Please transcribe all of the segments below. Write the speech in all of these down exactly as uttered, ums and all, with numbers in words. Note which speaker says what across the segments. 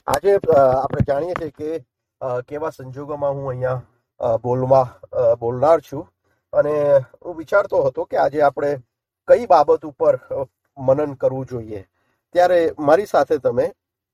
Speaker 1: આજે અ, આપણે જાણીએ છીએ કે અ, કેવા સંજોગોમાં હું અહીંયા અ, બોલવા અ, બોલનાર છું. અને હું વિચારતો હતો કે આજે આપણે કઈ બાબત ઉપર અ, મનન કરવું જોઈએ. ત્યારે મારી સાથે તમે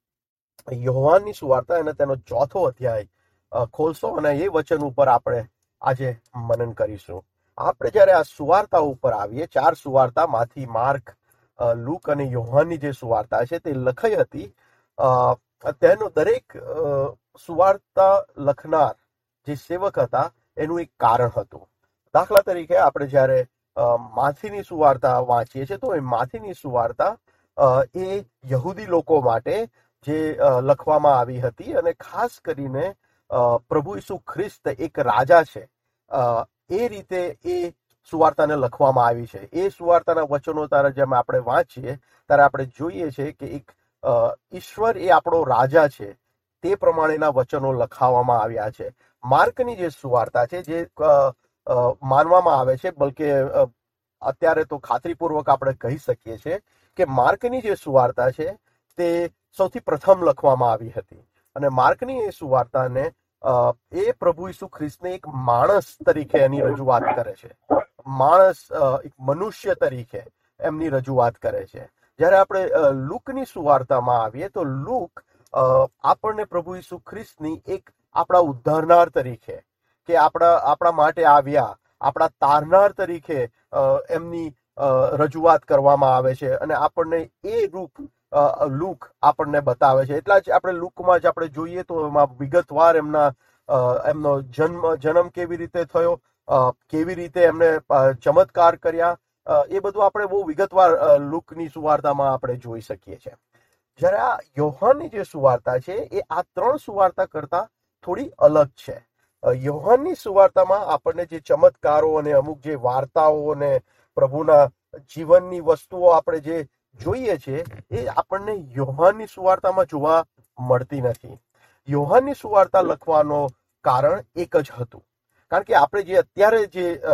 Speaker 1: યોહાનની સુવાર્તા અને તેનો ચોથો અધ્યાય અ, ખોલશો અને એ વચન ઉપર આપણે આજે મનન કરીશું. આપણે જ્યારે આ સુવાર્તા ઉપર આવીએ, ચાર સુવાર્તા માથી, માર્ક, અ, લૂક અને યોહાનની જે સુવાર્તા છે તે લખાઈ હતી. અ, તેનું દરેક અ, સુવાર્તા લખનાર જે સેવક હતા એનું એક કારણ હતું. દાખલા તરીકે આપણે જ્યારે અ, માથીની સુવાર્તા વાંચીએ છીએ તો એ માથીની સુવાર્તા અ, એ યહૂદી લોકો માટે જે અ, લખવામાં આવી હતી અને ખાસ કરીને અ, પ્રભુ ઈસુ ખ્રિસ્ત એક રાજા છે અ, એ રીતે એ સુવાર્તાને લખવામાં આવી છે. એ સુવાર્તાના વચનો ત્યારે જેમ આપણે વાંચીએ ત્યારે આપણે જોઈએ છે કે એક અ, ઈશ્વર એ આપણો રાજા છે તે પ્રમાણેના વચનો લખાવવામાં આવ્યા છે. માર્કની જે સુવાર્તા છે જે અ, અ, માનવામાં આવે છે, બલકે અ, અત્યારે તો ખાતરીપૂર્વક આપણે કહી શકીએ છીએ કે માર્કની જે સુવાર્તા છે તે સૌથી પ્રથમ લખવામાં આવી હતી. અને માર્કની એ સુવાર્તાને અ, એ પ્રભુ ઈસુ ખ્રિસ્તને એક માણસ તરીકે એની રજૂઆત કરે છે. માણસ અ, એક મનુષ્ય તરીકે એમની રજૂઆત કરે છે. જ્યારે આપણે અ, લૂકની સુવાર્તામાં આવીએ તો લૂક અ, આપણને પ્રભુ ઈસુ ખ્રિસ્તની એક આપણા ઉદ્ધારનાર તરીકે કે આપણા આપણા માટે આવ્યા, આપણા તારનાર તરીકે અ, એમની અ, રજૂઆત કરવામાં આવે છે અને આપણને એ રૂપ અ, લૂક આપણને બતાવે છે. એટલા જ આપણે લૂકમાં જ આપણે જોઈએ તો એમાં વિગતવાર એમના અ, એમનો જન્મ જન્મ કેવી રીતે થયો, અ, કેવી રીતે એમને અ, ચમત્કાર કર્યા, અ, એ બધું આપણે બહુ વિગતવાર અ, લૂકની સુવાર્તામાં આપણે જોઈ શકીએ છીએ. જ્યારે આ યોહાનની જે સુવાર્તા છે એ આ ત્રણ સુવાર્તા કરતા થોડી અલગ છે. અ, યોહાનની સુવાર્તામાં આપણને જે ચમત્કારો અને અમુક જે વાર્તાઓ અને પ્રભુના જીવનની વસ્તુઓ આપણે જે જોઈએ છે એ આપણને યોહાનની સુવાર્તામાં જોવા મળતી નથી. યોહાનની સુવાર્તા લખવાનો કારણ એક જ હતું, કારણ કે આપણે જે અત્યારે જે અ,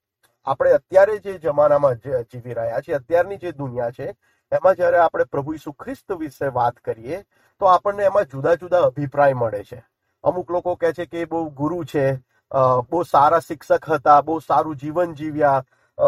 Speaker 1: આપણે અત્યારે જે જમાનામાં જે જીવી રહ્યા છીએ, અત્યારની જે દુનિયા છે એમાં જ્યારે આપણે પ્રભુ ઈસુ ખ્રિસ્ત વિશે વાત કરીએ તો આપણને એમાં જુદા જુદા અભિપ્રાય મળે છે. અમુક લોકો કહે છે કે એ બહુ ગુરુ છે, અ, બહુ સારા શિક્ષક હતા, બહુ સારું જીવન જીવ્યા. અ,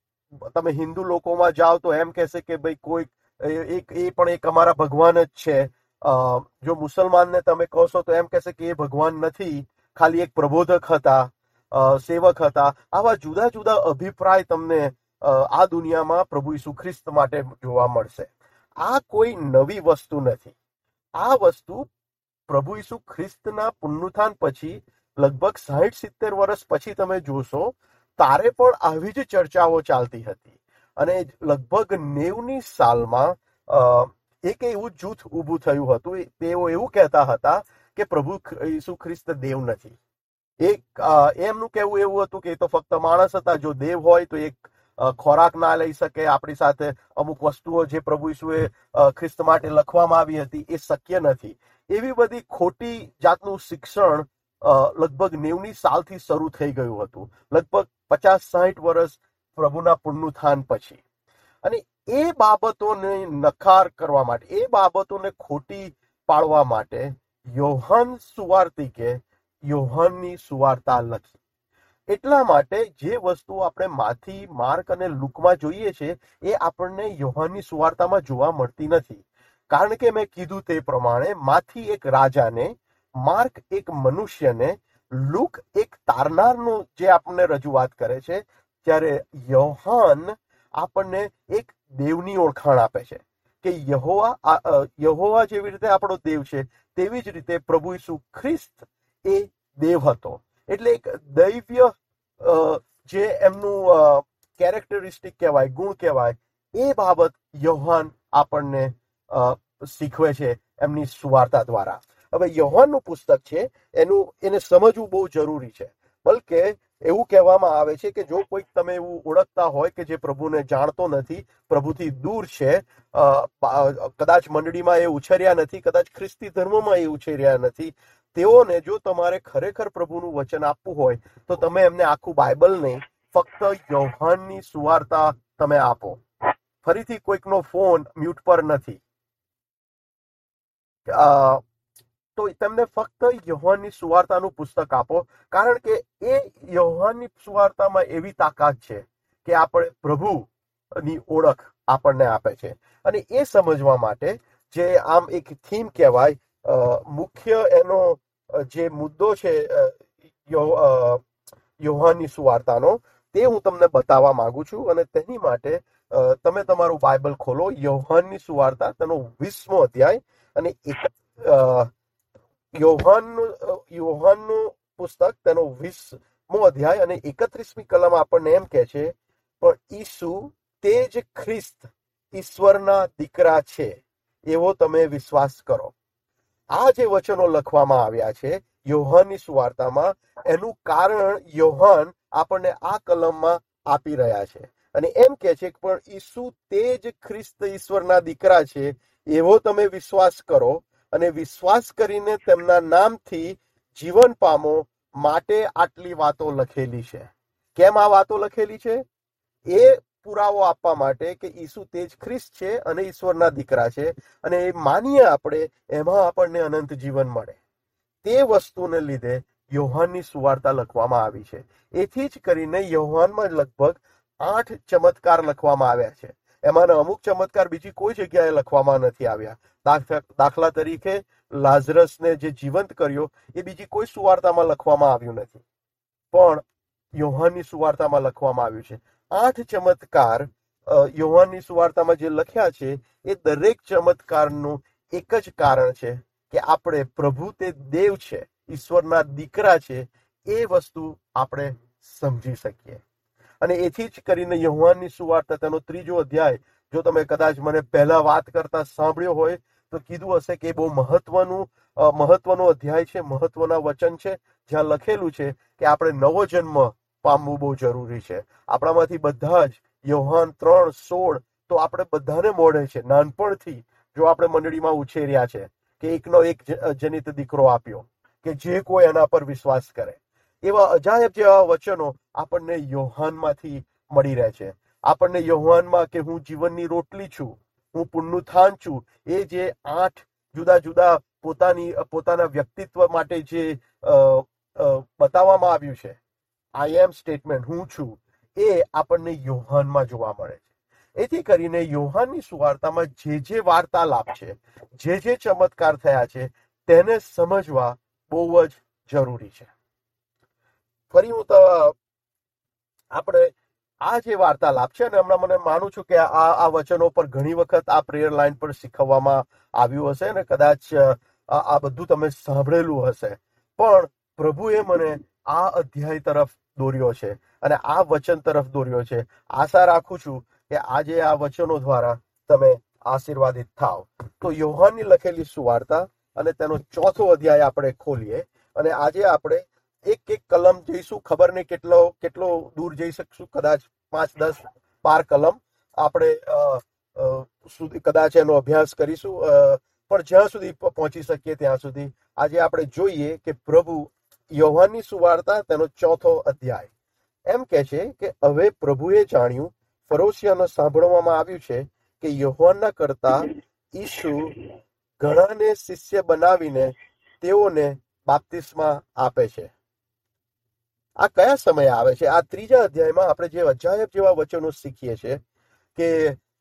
Speaker 1: તમે હિન્દુ લોકોમાં જાઓ તો એમ કહેશે કે ભાઈ કોઈ એ એક એ પણ એક અમારા ભગવાન જ છે. અ, જો મુસલમાનને તમે કહોશો તો એમ કહેશે કે એ ભગવાન નથી, ખાલી એક પ્રબોધક હતા, અ, સેવક હતા. આવા જુદા જુદા અભિપ્રાય તમને અ, આ દુનિયામાં પ્રભુ ઈસુ ખ્રિસ્ત માટે જોવા મળશે. આ કોઈ નવી વસ્તુ નથી. આ વસ્તુ પ્રભુ ઈસુ ખ્રિસ્તના પુનરુત્થાન પછી લગભગ સાહીઠ સિત્તેર વર્ષ પછી તમે જોશો તારે પણ આવી જ ચર્ચાઓ ચાલતી હતી. અને લગભગ નેવની સાલમાં અ, એક એવું જૂથ ઊભું થયું હતું. તેઓ એવું કહેતા હતા કે પ્રભુ ઈસુ ખ્રિસ્ત દેવ નથી. એક અ, એમનું કહેવું એવું હતું કે એ તો ફક્ત માણસ હતા. જો દેવ હોય તો એક અ, ખોરાક ના લઈ શકે, આપણી સાથે અમુક વસ્તુઓ જે પ્રભુ ઈસુએ અ, ખ્રિસ્ત માટે લખવામાં આવી હતી એ શક્ય નથી. એવી બધી ખોટી જાતનું શિક્ષણ અ, લગભગ નેવની સાલથી શરૂ થઈ ગયું હતું, લગભગ પચાસ સાહીઠ વર્ષ પ્રભુના પુનરુત્થાન પછી. અને એ બાબતોને નકાર કરવા માટે, એ બાબતોને ખોટી પાડવા માટે યોહાન સુવાર્તિકે યોહાનની સુવાર્તા લખી. એટલા માટે જે વસ્તુ આપણે માથી, માર્ક અને લૂકમાં જોઈએ છે એ આપણને યોહાનની સુવાર્તામાં જોવા મળતી નથી. કારણ કે મેં કીધું તે પ્રમાણે માથી એક રાજાને, માર્ક એક મનુષ્યને, લૂક એક તારનારનું જે આપણને રજૂઆત કરે છે, ત્યારે યોહાન આપણને એક દેવની ઓળખાણ આપે છે કે યહોવા આ, અ, યહોવા જેવી રીતે આપણો દેવ છે તેવી જ રીતે પ્રભુ ઈસુ ખ્રિસ્ત એ દેવ હતો. એટલે એક દૈવ્ય અ, જે એમનું કેરેક્ટરિસ્ટિક કહેવાય, ગુણ કહેવાય, એ બાબત યોહાન આપણને અ, શીખવે છે એમની સુવાર્તા દ્વારા. હવે યોહાનનું પુસ્તક છે એનું એને સમજવું બહુ જરૂરી છે. બલકે એવું કહેવામાં આવે છે કે જો કોઈક તમે એવું ઓળખતા હોય કે જે પ્રભુને જાણતો નથી, પ્રભુથી દૂર છે, અ, પા- કદાચ મંડળીમાં એ ઉછર્યા નથી, કદાચ ખ્રિસ્તી ધર્મમાં એ ઉછર્યા નથી, તેઓને જો તમારે ખરેખર પ્રભુનું વચન આપવું હોય તો તમે એમને આખું બાઇબલ નહીં, ફક્ત યોહાનની સુવાર્તા તમે આપો. ફરીથી કોઈકનો ફોન મ્યુટ પર નથી. અ, તો તેમને ફક્ત યોહાનની સુવાર્તાનું પુસ્તક આપો, કારણ કે એ યોહાનની સુવાર્તામાં એવી તાકાત છે કે આપણે પ્રભુની ઓળખ આપણને આપે છે. અને એ સમજવા માટે જે આમ એક થીમ કહેવાય, મુખ્ય એનો જે મુદ્દો છે યોહાનની સુવાર્તાનો, તે હું તમને બતાવવા માંગુ છું. અને તેની માટે તમે તમારું બાઇબલ ખોલો, યોહાનની સુવાર્તા તેનો વીસમો અધ્યાય અને એક યોહાનનું યોહાનનું પુસ્તક તેનો વીસમો અધ્યાય અને એકત્રીસમી કલમ આપણને એમ કહે છે, પણ ઈસુ તે જ ખ્રિસ્ત ઈશ્વરના દીકરા છે એવો તમે વિશ્વાસ કરો. આ જે વચનો લખવામાં આવ્યા છે યોહાનની સુવાર્તામાં, એનું કારણ યોહાન આપણને આ કલમમાં આપી રહ્યા છે. અને એમ કહે છે કે પણ ઈસુ તે જ ખ્રિસ્ત ઈશ્વરના દીકરા છે એવો તમે વિશ્વાસ કરો, અને વિશ્વાસ કરીને તેમના નામથી જીવન પામો માટે આટલી વાતો લખેલી છે. કેમ આ વાતો લખેલી છે? એ પુરાવો આપવા માટે કે ઈસુ તે જ ખ્રિસ્ત છે અને ઈશ્વરના દીકરા છે, અને એ માનીએ આપણે, એમાં આપણને અનંત જીવન મળે. તે વસ્તુને લીધે યોહાનની સુવાર્તા લખવામાં આવી છે. એથી જ કરીને યોહાનમાં લગભગ આઠ ચમત્કાર લખવામાં આવ્યા છે. એમાંના અમુક ચમત્કાર બીજી કોઈ જગ્યાએ લખવામાં નથી આવ્યા. દાખલા તરીકે લાઝરસને જે જીવંત કર્યો એ બીજી કોઈ સુવાર્તામાં લખવામાં આવ્યું નથી, પણ યોહાનની સુવાર્તામાં લખવામાં આવ્યું છે. આઠ ચમત્કાર યોહાનની સુવાર્તામાં જે લખ્યા છે એ દરેક ચમત્કારનું એક જ કારણ છે કે આપણે પ્રભુ તે દેવ છે, ઈશ્વરના દીકરા છે, એ વસ્તુ આપણે સમજી શકીએ. અને એથી જ કરીને યોહાનની સુવાર્તા તેનો ત્રીજો અધ્યાય, જો તમે કદાચ મને પહેલા વાત કરતા સાંભળ્યો હોય તો કીધું હશે કે બહુ મહત્વનું મહત્વનો અધ્યાય છે, મહત્વના વચન છે, જ્યાં લખેલું છે કે આપણે નવો જન્મ પામવું બહુ જરૂરી છે. આપણામાંથી બધા જ યોહાન ત્રણ સોળ તો આપણે બધાને મળે છે. નાનપણથી જો આપણે મંડળીમાં ઉછેર્યા છે કે એકનો એક જનિત દીકરો આપ્યો, કે જે કોઈ એના પર વિશ્વાસ કરે, એવા અજાયબ જેવા વચનો આપણને યોહાનમાંથી મળી રહે છે. આપણને યોહાનમાં કે હું જીવનની રોટલી છું, હું પુનરુત્થાન છું, એ જે આઠ જુદા જુદા પોતાની પોતાના વ્યક્તિત્વ માટે જે બતાવવામાં આવ્યું છે, આઈ એમ સ્ટેટમેન્ટ, હું છું, એ આપણને યોહાનમાં જોવા મળે છે. એથી કરીને યોહાનની સુવાર્તામાં જે જે વાર્તાલાપ છે, જે જે ચમત્કાર થયા છે, તેને સમજવા બહુ જ જરૂરી છે. ફરી હું તો આપણે આ જે વાર્તાલાપ છે, અને હમણાં મને માનું છું કે આ આ વચનો પર ઘણી વખત આ પ્રેયર લાઈન પર શીખવવામાં આવ્યું હશે, અને કદાચ આ બધું તમે સાંભળેલું હશે, પણ પ્રભુએ મને આ અધ્યાય તરફ દોર્યો છે અને આ વચન તરફ દોર્યો છે. આશા રાખું છું કે આજે આ વચનો દ્વારા તમે આશીર્વાદિત થાવ. તો યોહાનની લખેલી સુવાર્તા અને તેનો ચોથો અધ્યાય આપણે ખોલીએ, અને આજે આપણે એક એક કલમ જઈશું. ખબર નહીં કેટલો કેટલો દૂર જઈ શકશું, કદાચ પાંચ દસ બાર કલમ આપણે સુધી કદાચ એનો અભ્યાસ કરીશું, પણ જ્યાં સુધી પહોંચી શકીએ ત્યાં સુધી આજે આપણે જોઈએ કે પ્રભુ યોહાનની સુવાર્તા તેનો ચોથો અધ્યાય એમ કહે છે કે હવે પ્રભુએ જાણ્યું, ફરોશિયાને સાંભળવામાં આવ્યું છે કે યોહાનના કરતા ઈસુ ઘણાને શિષ્ય બનાવીને તેઓને બાપ્તિસ્મા આપે છે. આ કયા સમયે આવે છે? આ ત્રીજા અધ્યાયમાં આપણે જે અજાયબ જેવા વચનો શીખીએ છીએ કે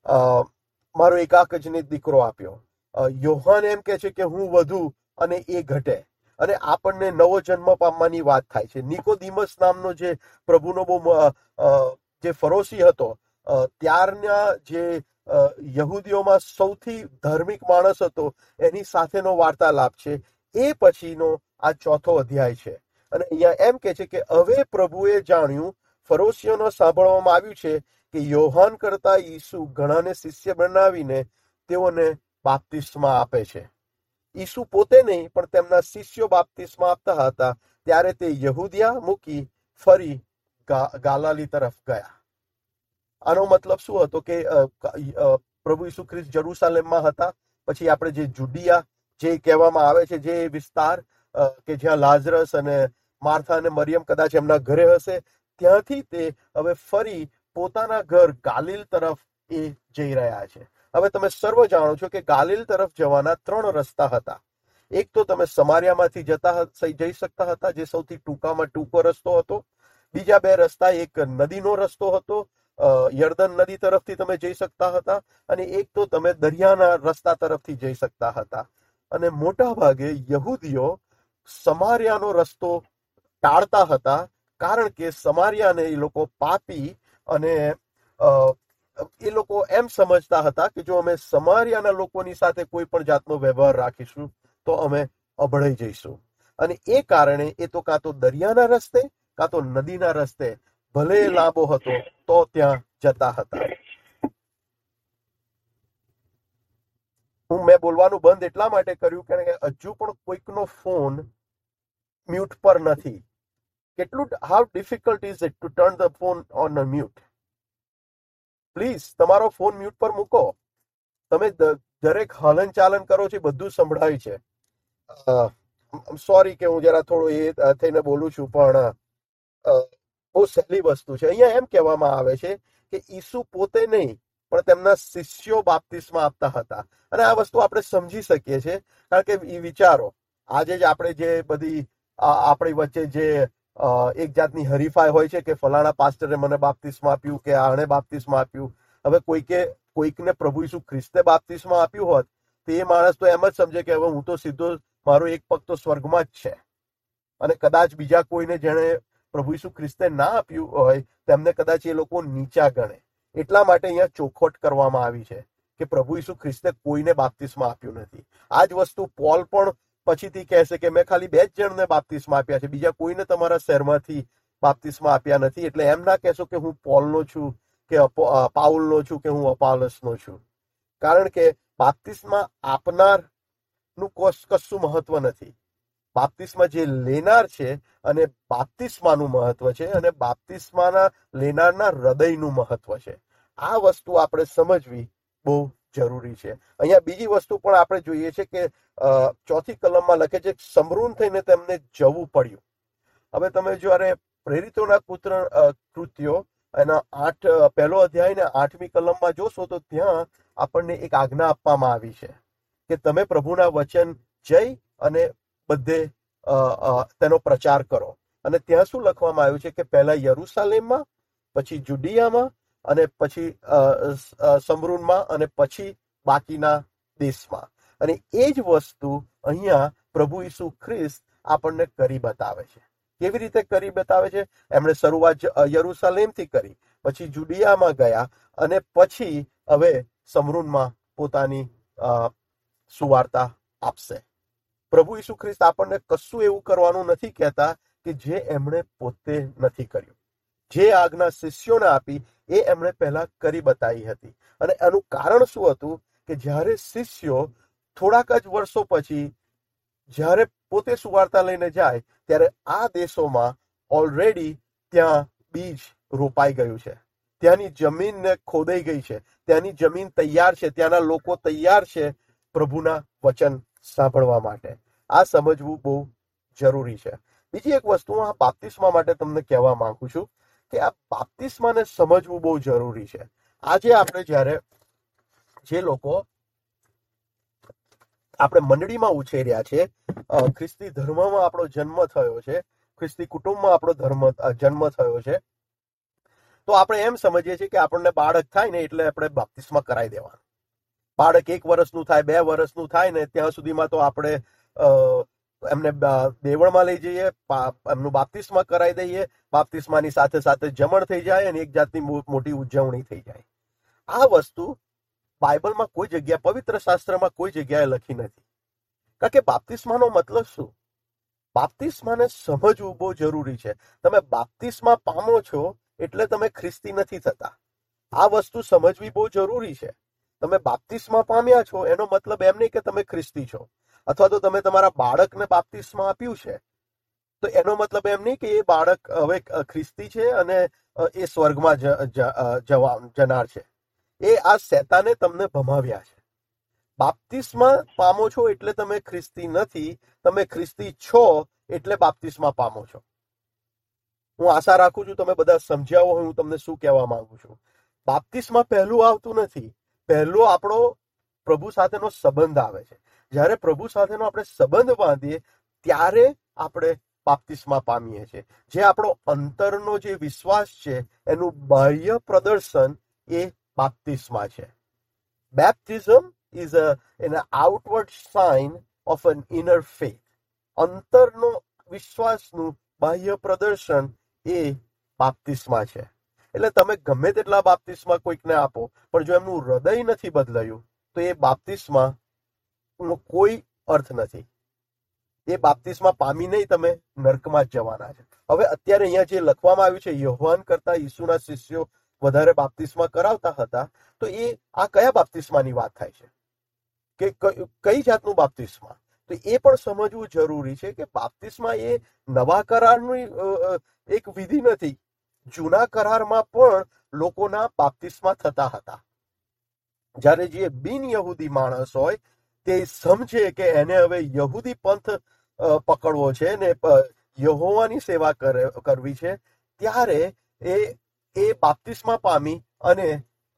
Speaker 1: મારો એકાક જનિત દીકરો આપ્યો. યોહાન એમ કે છે કે હું વધુ અને એ ઘટે, અને આપણને નવો જન્મ પામવાની વાત થાય છે. નિકોદિમસ નામનો જે પ્રભુનો બહુ જે ફરોશી હતો, ત્યારના જે યહૂદીઓમાં સૌથી ધાર્મિક માણસ હતો, એની સાથેનો વાર્તાલાપ છે. એ પછીનો આ ચોથો અધ્યાય છે. અને અહીંયા એમ કે છે કે હવે પ્રભુએ જાણ્યું, ફરોશીઓને સાંભળવામાં આવ્યું છે કે યોહાન કરતા ઈસુ ઘણાને શિષ્ય બનાવીને તેઓને બાપ્તિસ્મા આપે છે. ઈસુ પોતે નહીં, પણ તેમના શિષ્યો બાપ્તિસ્મા આપતા હતા. ત્યારે તે યહૂદિયા મૂકી ફરી ગાલાલી તરફ ગયા. આનો મતલબ શું હતો કે પ્રભુ ઈસુ ખ્રિસ્ત જેરુસલેમમાં હતા, પછી આપણે જે જુડિયા જે કહેવામાં આવે છે, જે વિસ્તાર કે જ્યાં લાઝરસ અને માર્થા અને મરિયમ કદાચ એમના ઘરે હશે, ત્યાંથી તે હવે ફરી પોતાના ઘર ગાલિલ તરફ એ જઈ રહ્યા છે. હવે તમે સર્વ જાણો છો કે ગાલિલ તરફ જવાના ત્રણ રસ્તા હતા. એક તો તમે સમારિયામાંથી જતા જઈ શકતા હતા, જે સૌથી ટૂંકામાં ટૂંકો રસ્તો હતો. બીજા બે રસ્તા, એક નદીનો રસ્તો હતો, યર્દન નદી તરફથી તમે જઈ શકતા હતા, અને એક તો તમે દરિયાના રસ્તા તરફથી જઈ શકતા હતા. અને મોટા ભાગે યહૂદીઓ સમારિયાનો રસ્તો ટાળતા હતા, કારણ કે સમારિયાને એ લોકો પાપી અને એ લોકો એમ સમજતા હતા કે જો અમે સમારિયાના લોકોની સાથે કોઈ પણ જાતનો વ્યવહાર રાખીશું તો અમે અભળાઈ જઈશું. અને એ કારણે એ તો કાં તો દરિયાના રસ્તે કાં તો નદીના રસ્તે, ભલે લાંબો હતો તો ત્યાં જતા હતા. હું મેં બોલવાનું બંધ એટલા માટે કર્યું કારણ કે હજુ પણ કોઈકનો ફોન મ્યુટ પર નથી. કેટલું how difficult is it to turn the phone on a mute? Please તમારો ફોન મ્યુટ પર મૂકો. તમે દરેક હલન ચાલન કરો છો, બધું સંભળાય છે. સોરી કે હું જરા થોડું એ થઈને બોલું છું, પણ બહુ સહેલી વસ્તુ છે. અહીંયા એમ કહેવામાં આવે છે કે ઈસુ પોતે નહીં પણ તેમના શિષ્યો બાપ્તિસ્મા આપતા હતા. અને આ વસ્તુ આપણે સમજી શકીએ છીએ, કારણ કે એ વિચારો આજે જ આપણે જે બધી આપણી વચ્ચે જે એક જાતની હરીફાઈ હોય છે કે ફલાણા પાસ્ટરે મને બાપ્તિસ્મા આપ્યું કે આણે બાપ્તિસ્મા આપ્યું. હવે કોઈકે કોઈકને પ્રભુ ઈસુ ખ્રિસ્તે બાપ્તિસ્મા આપ્યું હોત તો એ માણસ તો એમ જ સમજે કે હવે હું તો સીધો, મારો એક પગ તો સ્વર્ગમાં જ છે. અને કદાચ બીજા કોઈને જેણે પ્રભુ ઈસુ ખ્રિસ્તે ના આપ્યું હોય તેમને કદાચ એ લોકો નીચા ગણે. એટલા માટે અહીંયા ચોખવટ કરવામાં આવી છે કે પ્રભુ ઈસુ ખ્રિસ્તે કોઈને બાપ્તિસ્મા આપ્યું નથી. આ જ વસ્તુ પોલ પણ પછીથી કહેશે કે મેં ખાલી બે જ જણને બાપ્તિસ્મા આપ્યા છે, બીજા કોઈને તમારા શહેરમાંથી બાપ્તિસ્મા આપ્યા નથી. એટલે એમ ના કહેશો કે હું પોલનો છું કે પાઉલનો છું કે હું અપાલસનો છું, કારણ કે બાપ્તિસ્મા આપનારનું કશું મહત્વ નથી. બાપ્તિસ્મા જે લેનાર છે અને બાપ્તિસ્માનું મહત્વ છે, અને બાપ્તિસ્માના લેનારના હૃદયનું મહત્વ છે. આ વસ્તુ આપણે સમજવી બહુ જરૂરી છે. અહીંયા બીજી વસ્તુ પણ આપણે જોઈએ છે કે ચોથી કલમમાં લખે છે સમરૂન થઈને તેમને જવું પડ્યું. હવે તમે જયારે પ્રેરિતોના પુત્ર કૃત્યો એના આઠ પહેલો અધ્યાય ને આઠમી કલમમાં જોશો તો ત્યાં આપણને એક આજ્ઞા આપવામાં આવી છે કે તમે પ્રભુના વચન જઈ અને બધે તેનો પ્રચાર કરો. અને ત્યાં શું લખવામાં આવ્યું છે કે પહેલા યરુસાલેમમાં, પછી જુડિયામાં, અને પછી સમરૂનમાં, અને પછી બાકીના દેશમાં. અને એ જ વસ્તુ અહીંયા પ્રભુ ઈસુ ખ્રિસ્ત આપણને કરી બતાવે છે. કેવી રીતે કરી બતાવે છે? એમણે શરૂઆત યરુસાલેમથી કરી, પછી જુડિયામાં ગયા, અને પછી હવે સમરૂનમાં પોતાની સુવાર્તા આપશે. પ્રભુ ઈસુ ખ્રિસ્ત આપણને કશું એવું કરવાનું નથી કહેતા કે જે એમણે પોતે નથી કર્યું. જે આજ્ઞા શિષ્યોને આપી એ એમણે પહેલા કરી બતાવી હતી. અને એનું કારણ શું હતું કે જ્યારે શિષ્યો થોડાક જ વર્ષો પછી જ્યારે પોતે સુવાર્તા લઈને જાય ત્યારે આ દેશોમાં ઓલરેડી ત્યાં બીજ રોપાઈ ગયું છે, ત્યાંની જમીનને ખોદાઈ ગઈ છે, ત્યાંની જમીન તૈયાર છે, ત્યાંના લોકો તૈયાર છે પ્રભુના વચન સાંભળવા માટે. આ સમજવું બહુ જરૂરી છે. બીજી એક વસ્તુ હું આ બાપ્તિસ્મા માટે તમને કહેવા માંગુ છું કે આ બાપ્તિસ્માને સમજવું બહુ જરૂરી છે. આજે આપણે જ્યારે જે લોકો આપણે મંડળીમાં ઉછેર્યા છે, ખ્રિસ્તી ધર્મમાં આપણો જન્મ થયો છે, ખ્રિસ્તી કુટુંબમાં આપણો ધર્મ જન્મ થયો છે, તો આપણે એમ સમજીએ છીએ કે આપણને બાળક થાય ને એટલે આપણે બાપ્તિસ્મા કરાવી દેવાનું. બાળક એક વર્ષનું થાય, બે વર્ષનું થાય ને ત્યાં સુધીમાં તો આપણે એમને દેવળમાં લઈ જઈએ, એમનું બાપ્તિસ્મા કરાવી દઈએ, બાપ્તિસ્માની સાથે સાથે જમણ થઈ જાય અને એક જાતની મોટી ઉજવણી થઈ જાય. આ વસ્તુ બાઇબલમાં કોઈ જગ્યા, પવિત્ર શાસ્ત્રમાં કોઈ જગ્યાએ લખી નથી. કારણ કે બાપ્તિસ્માનો મતલબ શું? બાપ્તિસ્માને સમજવું બહુ જરૂરી છે. તમે બાપ્તિસ્મા પામો છો એટલે તમે ખ્રિસ્તી નથી થતા. આ વસ્તુ સમજવી બહુ જરૂરી છે. તમે બાપ્તિસ્મા પામ્યા છો એનો મતલબ એમ નહીં કે તમે ખ્રિસ્તી છો, અથવા તો તમે તમારા બાળકને બાપ્તિસ્મા આપ્યું છે તો એનો મતલબ એમ નહીં કે એ બાળક હવે ખ્રિસ્તી છે અને એ સ્વર્ગમાં જવા જનાર છે. એ આ શેતાને તમને ભમાવ્યા છે. બાપ્તિસ્મા પામો છો એટલે તમે ખ્રિસ્તી નથી, તમે ખ્રિસ્તી છો એટલે બાપ્તિસ્મા પામો છો. હું આશા રાખું છું તમે બધા સમજ્યા હોય હું તમને શું કહેવા માંગુ છું. બાપ્તિસ્મા પહેલું આવતું નથી, પહેલો આપણો પ્રભુ સાથેનો સંબંધ આવે છે. જ્યારે પ્રભુ સાથેનો આપણે સંબંધ બાંધીએ ત્યારે આપણે બાપ્તિસ્મા પામીએ છીએ. જે આપણો અંતરનો જે વિશ્વાસ છે એનું બાહ્ય પ્રદર્શન એ બાપ્તિસ્મા છે. Baptism is a an outward sign of an inner faith. અંતરનો વિશ્વાસનું બાહ્ય પ્રદર્શન એ બાપ્તિસ્મા છે. એટલે તમે ગમે તેટલા બાપ્તિસ્મા કોઈકને આપો, પણ જો એમનું હૃદય નથી બદલાયું તો એ બાપ્તિસ્મા નો કોઈ અર્થ નથી. એ બાપ્તિસ્મા પામી નહીં, તમે નર્કમાં જ જવાના છે. હવે અત્યારે અહીંયા જે લખવામાં આવ્યું છે, યોહાન કરતા ઈસુના શિષ્યો વધારે બાપ્તિસ્મા કરાવતા હતા, તો એ આ કયા બાપ્તિસ્માની વાત થાય છે કે કઈ જાતનું બાપ્તિસ્મા? તો એ પણ સમજવું જરૂરી છે કે બાપ્તિસ્મા એ નવા કરારની એક વિધિ નથી. જૂના કરારમાં પણ લોકોના બાપ્તિસ્મા થતા હતા. જ્યારે જે બિન યહૂદી માણસ હોય તે સમજે કે એને હવે યહૂદી પંથ પકડવો છે ને યહોવાની સેવા કરવી છે, ત્યારે એ એ બાપ્તિસ્મા પામી અને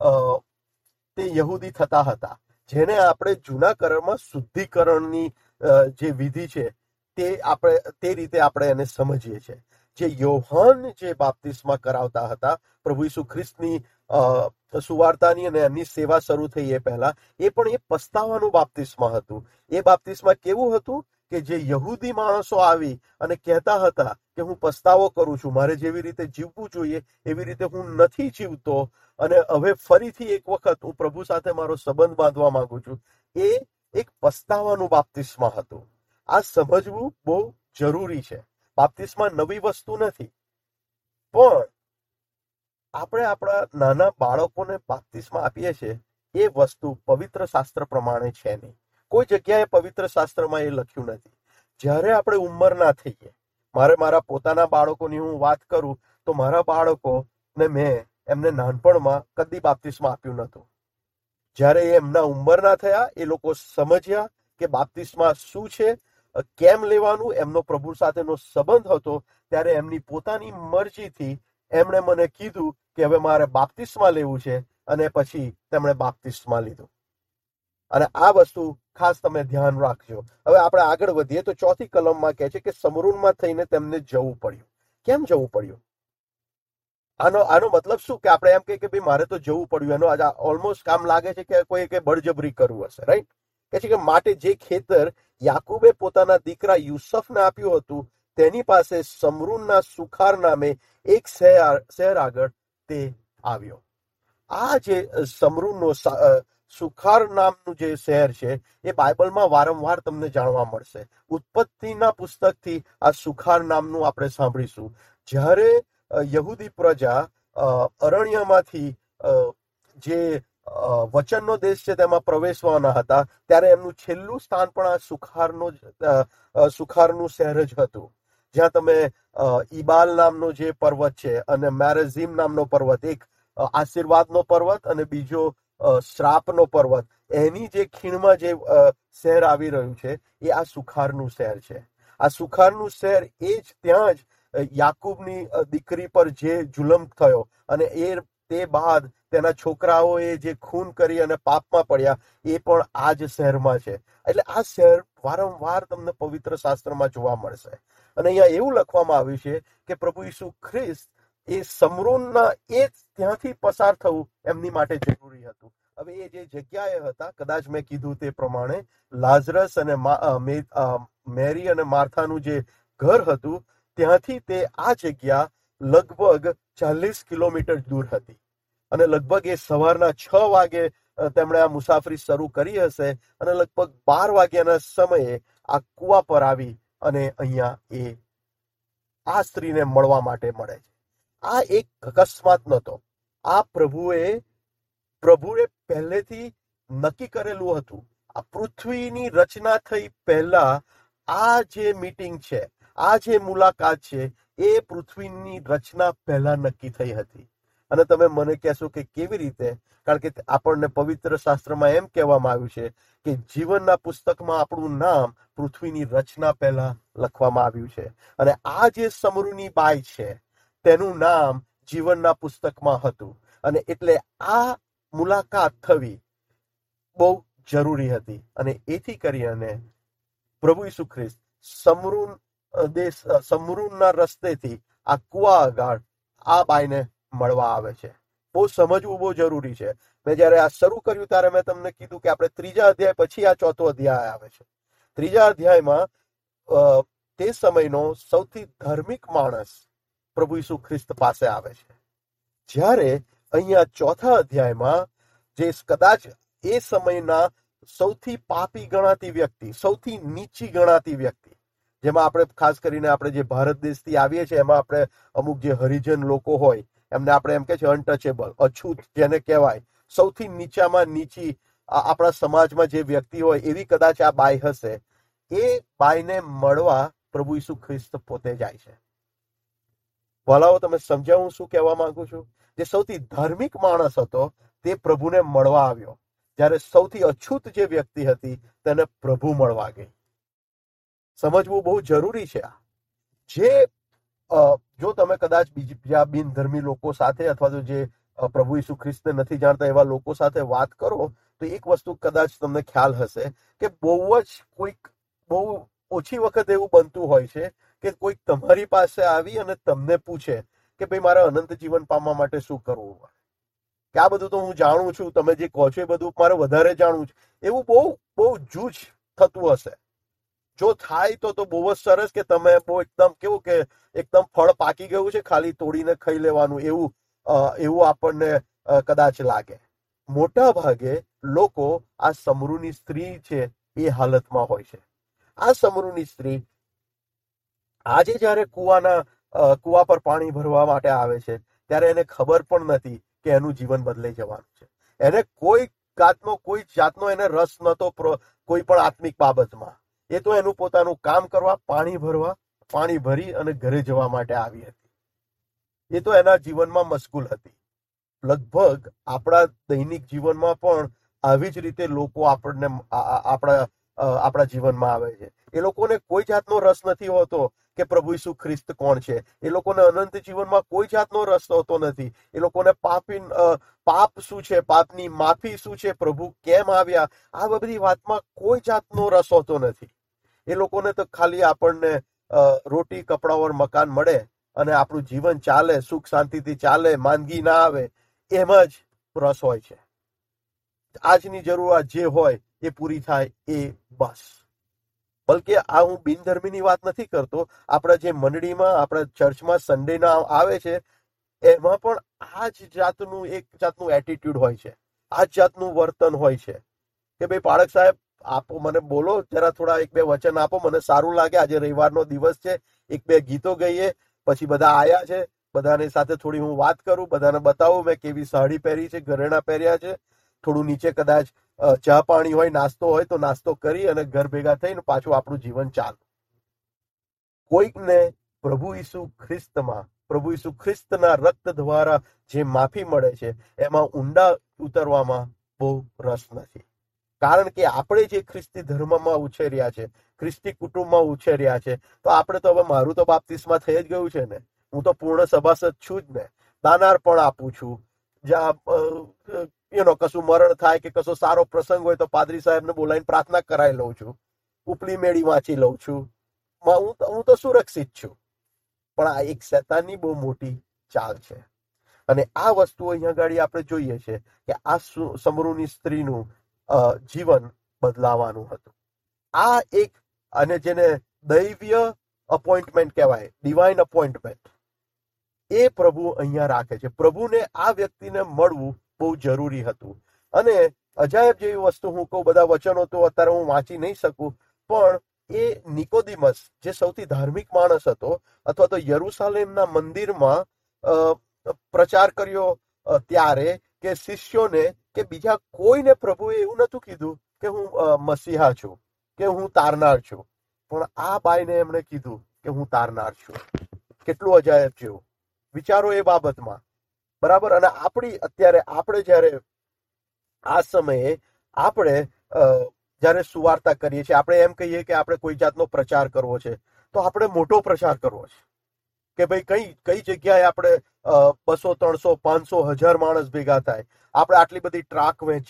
Speaker 1: તે યહૂદી થતા હતા. જેને આપણે જૂના કરારમાં શુદ્ધિકરણની જે વિધિ છે તે આપણે તે રીતે આપણે એને સમજીએ છીએ. જે યોહાન જે બાપ્તિસ્મા કરાવતા હતા પ્રભુ ઈસુ ખ્રિસ્તની સુવાર્તાની અને એમની સેવા શરૂ થઈ એ પહેલા, એ પણ એ પસ્તાવાનું બાપ્તિસ્મા હતું. એ બાપ્તિસ્મા કેવું હતું કે જે યહૂદી માણસો આવી અને કહેતા હતા કે હું પસ્તાવો કરું છું, મારે જેવી રીતે જીવવું જોઈએ એવી રીતે હું નથી જીવતો અને હવે ફરીથી એક વખત હું પ્રભુ સાથે મારો સંબંધ બાંધવા માંગુ છું, એ એક પસ્તાવાનું બાપ્તિસ્મા હતું. આ સમજવું બહુ જરૂરી છે. બાપ્તિસ્મા નવી વસ્તુ નથી, પણ આપણે આપણા નાના બાળકોને બાપ્તિસ્મા આપીએ છીએ એ વસ્તુ પવિત્ર શાસ્ત્ર પ્રમાણે છે નહીં. કોઈ જગ્યાએ પવિત્ર શાસ્ત્રમાં એ લખ્યું નથી. જ્યારે આપણે ઉંમરના થઈએ, મારે મારા પોતાના બાળકોની હું વાત કરું તો મારા બાળકોને મેં એમને નાનપણમાં કદી બાપ્તિસ્મા આપ્યું નહોતું. જ્યારે એ એમના ઉંમરના થયા, એ લોકો સમજ્યા કે બાપ્તિસ્મા શું છે, કેમ લેવાનું, એમનો પ્રભુ સાથેનો સંબંધ હતો, ત્યારે એમની પોતાની મરજીથી એમણે મને કીધું કે હવે મારે બાપ્તિસ્મા લેવું છે અને પછી તેમણે બાપ્તિસ્મા લીધું. અને આ વસ્તુ ખાસ તમે ધ્યાન રાખજો. હવે આપણે આગળ વધીએ તો ચોથી કલમમાં કહે છે કે સમરૂનમાં થઈને તેમને જવું પડ્યું. કેમ જવું પડ્યું? આનો આનો મતલબ શું? કે આપણે એમ કહીએ કે ભાઈ મારે તો જવું પડ્યું, એનો આજે ઓલમોસ્ટ કામ લાગે છે કે કોઈ કે બળજબરી કરવું હશે, રાઈટ? કે છે કે માટે જે ખેતર યાકૂબે પોતાના દીકરા યુસુફને આપ્યું હતું તેની પાસે સમરૂનના સુખાર નામે એક શહેર શહેર આગળ તે આવ્યો. આ જે સમરૂનનો સુખાર નામનું જે શહેર છે એ બાઇબલમાં વારંવાર તમને જાણવા મળશે. ઉત્પત્તિના પુસ્તકથી આ સુખાર નામનું આપણે સાંભળીશું. જ્યારે યહૂદી પ્રજા અરણ્યમાંથી જે વચનનો દેશ છે તેમાં પ્રવેશવાના હતા, ત્યારે એમનું છેલ્લું સ્થાન પણ આ સુખારનો સુખારનું શહેર જ હતું. જ્યાં તમે ઈબાલ નામનો જે પર્વત છે અને મેરેઝીમ નામનો પર્વત, એક આશીર્વાદનો પર્વત અને બીજો શ્રાપનો પર્વત, એની જે ખીણમાં જે શહેર આવી રહ્યું છે એ આ સુખારનું શહેર છે. આ સુખારનું શહેર એ જ ત્યાં જ યાકૂબની દીકરી પર જે જુલમ થયો અને એ તે બાદ તેના છોકરાઓએ જે ખૂન કરી અને પાપમાં પડ્યા એ પણ આ જ શહેરમાં છે. એટલે આ શહેર વારંવાર તમને પવિત્ર શાસ્ત્રમાં જોવા મળશે. અને અહીંયા એવું લખવામાં આવ્યું છે કે પ્રભુ ઈસુ ખ્રિસ્ત એ સમરૂનના એ ત્યાંથી પસાર થવું એમની માટે જરૂરી હતું. હવે એ જે જગ્યાએ હતા, કદાચ મેં કીધું તે પ્રમાણે લાઝરસ અને મેરી અને માર્થાનું જે ઘર હતું, ત્યાંથી તે આ જગ્યા લગભગ ચાલીસ કિલોમીટર દૂર હતી. અને લગભગ એ સવારના છ વાગે તેમણે આ મુસાફરી શરૂ કરી હશે અને લગભગ બાર વાગ્યાના સમયે આ કુવા પર આવી અને અહીંયા એ આ સ્ત્રીને મળવા માટે મળે છે. આ એક અકસ્માત નહોતો. આ પ્રભુએ પ્રભુએ પહેલેથી નક્કી કરેલું હતું. આ પૃથ્વીની રચના થઈ પહેલા આ જે મીટિંગ છે, આ જે મુલાકાત છે, એ પૃથ્વીની રચના પહેલા નક્કી થઈ હતી. અને તમે મને કહેશો કે કેવી રીતે? કારણ કે આપણને પવિત્ર શાસ્ત્રમાં એમ કહેવામાં આવ્યું છે કે જીવનના પુસ્તકમાં આપણું નામ પૃથ્વીની રચના પહેલા લખવામાં આવ્યું છે. અને આ જે સમરૂની બાઈ છે તેનું નામ જીવનના પુસ્તકમાં હતું. અને એટલે આ મુલાકાત થવી બહુ જરૂરી હતી. અને એથી કરીને પ્રભુ ઈસુ ખ્રિસ્ત સમરૂન દેશ સમરૂનના રસ્તેથી આ કુવા આગળ આ બાઈને મળવા આવે છે. બહુ સમજવું બહુ જરૂરી છે. મેં જયારે આ શરૂ કર્યું ત્યારે મેં તમને કીધું કે આપણે ત્રીજા અધ્યાય પછી આ ચોથો અધ્યાય આવે છે. ત્રીજા અધ્યાયમાં તે સમયનો સૌથી ધાર્મિક માણસ પ્રભુ ઈસુ ખ્રિસ્ત પાસે આવે છે. જ્યારે અહીંયા ચોથા અધ્યાયમાં જે કદાચ એ સમયના સૌથી પાપી ગણાતી વ્યક્તિ, સૌથી નીચી ગણાતી વ્યક્તિ, જેમાં આપણે ખાસ કરીને આપણે જે ભારત દેશથી આવીએ છીએ એમાં આપણે અમુક જે હરિજન લોકો હોય એમને આપણે એમ કે છે અનટચેબલ, અછૂત જેને કહેવાય, સૌથી નીચામાં નીચી આપણા સમાજમાં જે વ્યક્તિ હોય એવી કદાચ આ બાઈ હશે. એ બાઈને મળવા પ્રભુ ઈસુ ખ્રિસ્ત પોતે જાય છે. ભલાઓ તમે સમજાવું હું શું કહેવા માંગુ છું? જે સૌથી ધાર્મિક માણસ હતો તે પ્રભુને મળવા આવ્યો, જ્યારે સૌથી અછૂત જે વ્યક્તિ હતી તેને પ્રભુ મળવા ગઈ. સમજવું બહુ જરૂરી છે. આ જે જો તમે કદાચ બીજા બિનધર્મી લોકો સાથે અથવા તો જે પ્રભુ ઈસુ ખ્રિસ્તને નથી જાણતા એવા લોકો સાથે વાત કરો તો એક વસ્તુ કદાચ તમને ખ્યાલ હશે કે બહુ જ કોઈક બહુ ઓછી વખત એવું બનતું હોય છે કે કોઈક તમારી પાસે આવી અને તમને પૂછે કે ભાઈ મારે અનંત જીવન પામવા માટે શું કરવું? કે આ બધું તો હું જાણું છું, તમે જે કહો છો એ બધું મારે વધારે જાણવું છે. એવું બહુ બહુ જૂજ થતું હશે. જો થાય તો તો બહુ જ સરસ કે તમે બહુ એકદમ કેવું કે એકદમ ફળ પાકી ગયું છે, ખાલી તોડીને ખાઈ લેવાનું એવું એવું આપણને કદાચ લાગે. મોટા ભાગે લોકો આ સમરૂની સ્ત્રી છે એ હાલતમાં હોય છે. આ સમરૂની સ્ત્રી આજે જયારે કુવાના કુવા પર પાણી ભરવા માટે આવે છે ત્યારે એને ખબર પણ નથી કે એનું જીવન બદલાઈ જવાનું છે. એને કોઈ જાતનો કોઈ જાતનો એને રસ નહોતો કોઈ પણ આત્મિક બાબતમાં. એ તો એનું પોતાનું કામ કરવા, પાણી ભરવા, પાણી ભરી અને ઘરે જવા માટે આવી હતી. એ તો એના જીવનમાં મશગુલ હતી. લગભગ આપણા દૈનિક જીવનમાં પણ આવી જ રીતે લોકો આપણને આપણા આપણા જીવનમાં આવે છે. એ લોકોને કોઈ જાતનો રસ નથી હોતો કે પ્રભુ ઈસુ ખ્રિસ્ત કોણ છે. એ લોકોને અનંત જીવનમાં કોઈ જાતનો રસ હોતો નથી. એ લોકોને પાપી પાપ શું છે, પાપની માફી શું છે, પ્રભુ કેમ આવ્યા, આ બધી વાતમાં કોઈ જાતનો રસ હોતો નથી. એ લોકોને તો ખાલી આપણને રોટી, કપડા ઓર મકાન મળે અને આપણું જીવન ચાલે, સુખ શાંતિથી ચાલે, માંદગી ના આવે, એમાં જ રસ હોય છે. આજની જરૂરિયાત જે હોય એ પૂરી થાય એ બસ. બલકે આ હું બિનધર્મીની વાત નથી કરતો. આપણા જે મંડળીમાં, આપણા ચર્ચમાં સન્ડેના આવે છે એમાં પણ આ જ જાતનું એક જાતનું એટીટ્યુડ હોય છે, આ જ જાતનું વર્તન હોય છે કે ભાઈ પાળક સાહેબ આપો, મને બોલો, જરા થોડા એક બે વચન આપો, મને સારું લાગે. આજે રવિવારનો દિવસ છે, એક બે ગીતો ગઈએ, પછી બધા આયા છે, બધાની સાથે થોડી હું વાત કરું, બધાને બતાવું મેં કેવી સાડી પહેરી છે, ઘરેણા પહેર્યા છે, થોડું નીચે કદાચ ચા પાણી હોય, નાસ્તો હોય તો નાસ્તો કરી અને ઘર ભેગા થઈને પાછું આપણું જીવન ચાલુ. કોઈકને પ્રભુ ઈસુ ખ્રિસ્તમાં, પ્રભુ ઈસુ ખ્રિસ્તના રક્ત દ્વારા જે માફી મળે છે એમાં ઊંડા ઉતરવામાં બહુ રસ નથી. કારણ કે આપણે જે ખ્રિસ્તી ધર્મમાં ઉછેર્યા છે, ખ્રિસ્તી કુટુંબમાં ઉછેર્યા છે, તો આપણે તો હવે મારું તો બાપ્તિસ્મા થઈ જ ગયું છે ને. હું તો પૂર્ણ સભાસદ છું જ ને. દાનાર પણ આપું છું. જ્યાં એનો કશું મરણ થાય કે કશો સારો પ્રસંગ હોય તો પાદરી સાહેબને બોલાવીને પ્રાર્થના કરાવી લઉં છું, ઉપલી મેળી વાંચી લઉં છું. હું હું તો સુરક્ષિત છું. પણ આ એક શૈતાનની બહુ મોટી ચાલ છે. અને આ વસ્તુ અહીંયા આગળ આપણે જોઈએ છે કે આ સમરૂની સ્ત્રીનું જીવન બદલાવાનું હતું. આ એક, અને જેને દૈવીય અપોઇન્ટમેન્ટ કહેવાય, ડિવાઇન અપોઇન્ટમેન્ટ, એ પ્રભુ અહીંયા રાખે છે. પ્રભુને આ વ્યક્તિને મળવું બહુ જરૂરી હતું. અને અજાયબ જેવી વસ્તુ હું કહું, બધા વચનો તો અત્યારે હું વાંચી નહીં શકું, પણ એ નિકોદિમસ જે સૌથી ધાર્મિક માણસ હતો, અથવા તો યરુસાલેમના મંદિરમાં પ્રચાર કર્યો ત્યારે કે શિષ્યોને કે બીજા કોઈને પ્રભુએ એવું નતું કીધું કે હું મસીહા છું, કે હું તારનાર છું, પણ આ બાઈને એમણે કીધું કે હું તારનાર છું. કેટલું અજાયબ જેવું વિચારો એ બાબતમાં, બરાબર. અને આપણી અત્યારે આપણે જયારે આ સમયે આપણે જયારે સુવાર્તા કરીએ છીએ, આપણે એમ કહીએ કે આપણે કોઈ જાતનો પ્રચાર કરવો છે, તો આપણે મોટો પ્રચાર કરવો છે કે ભાઈ કઈ કઈ જગ્યાએ આપણે બસો ત્રણસો પાંચસો હજાર માણસ ભેગા થાય, આપણે આટલી બધી ટ્રાક વેચીએ,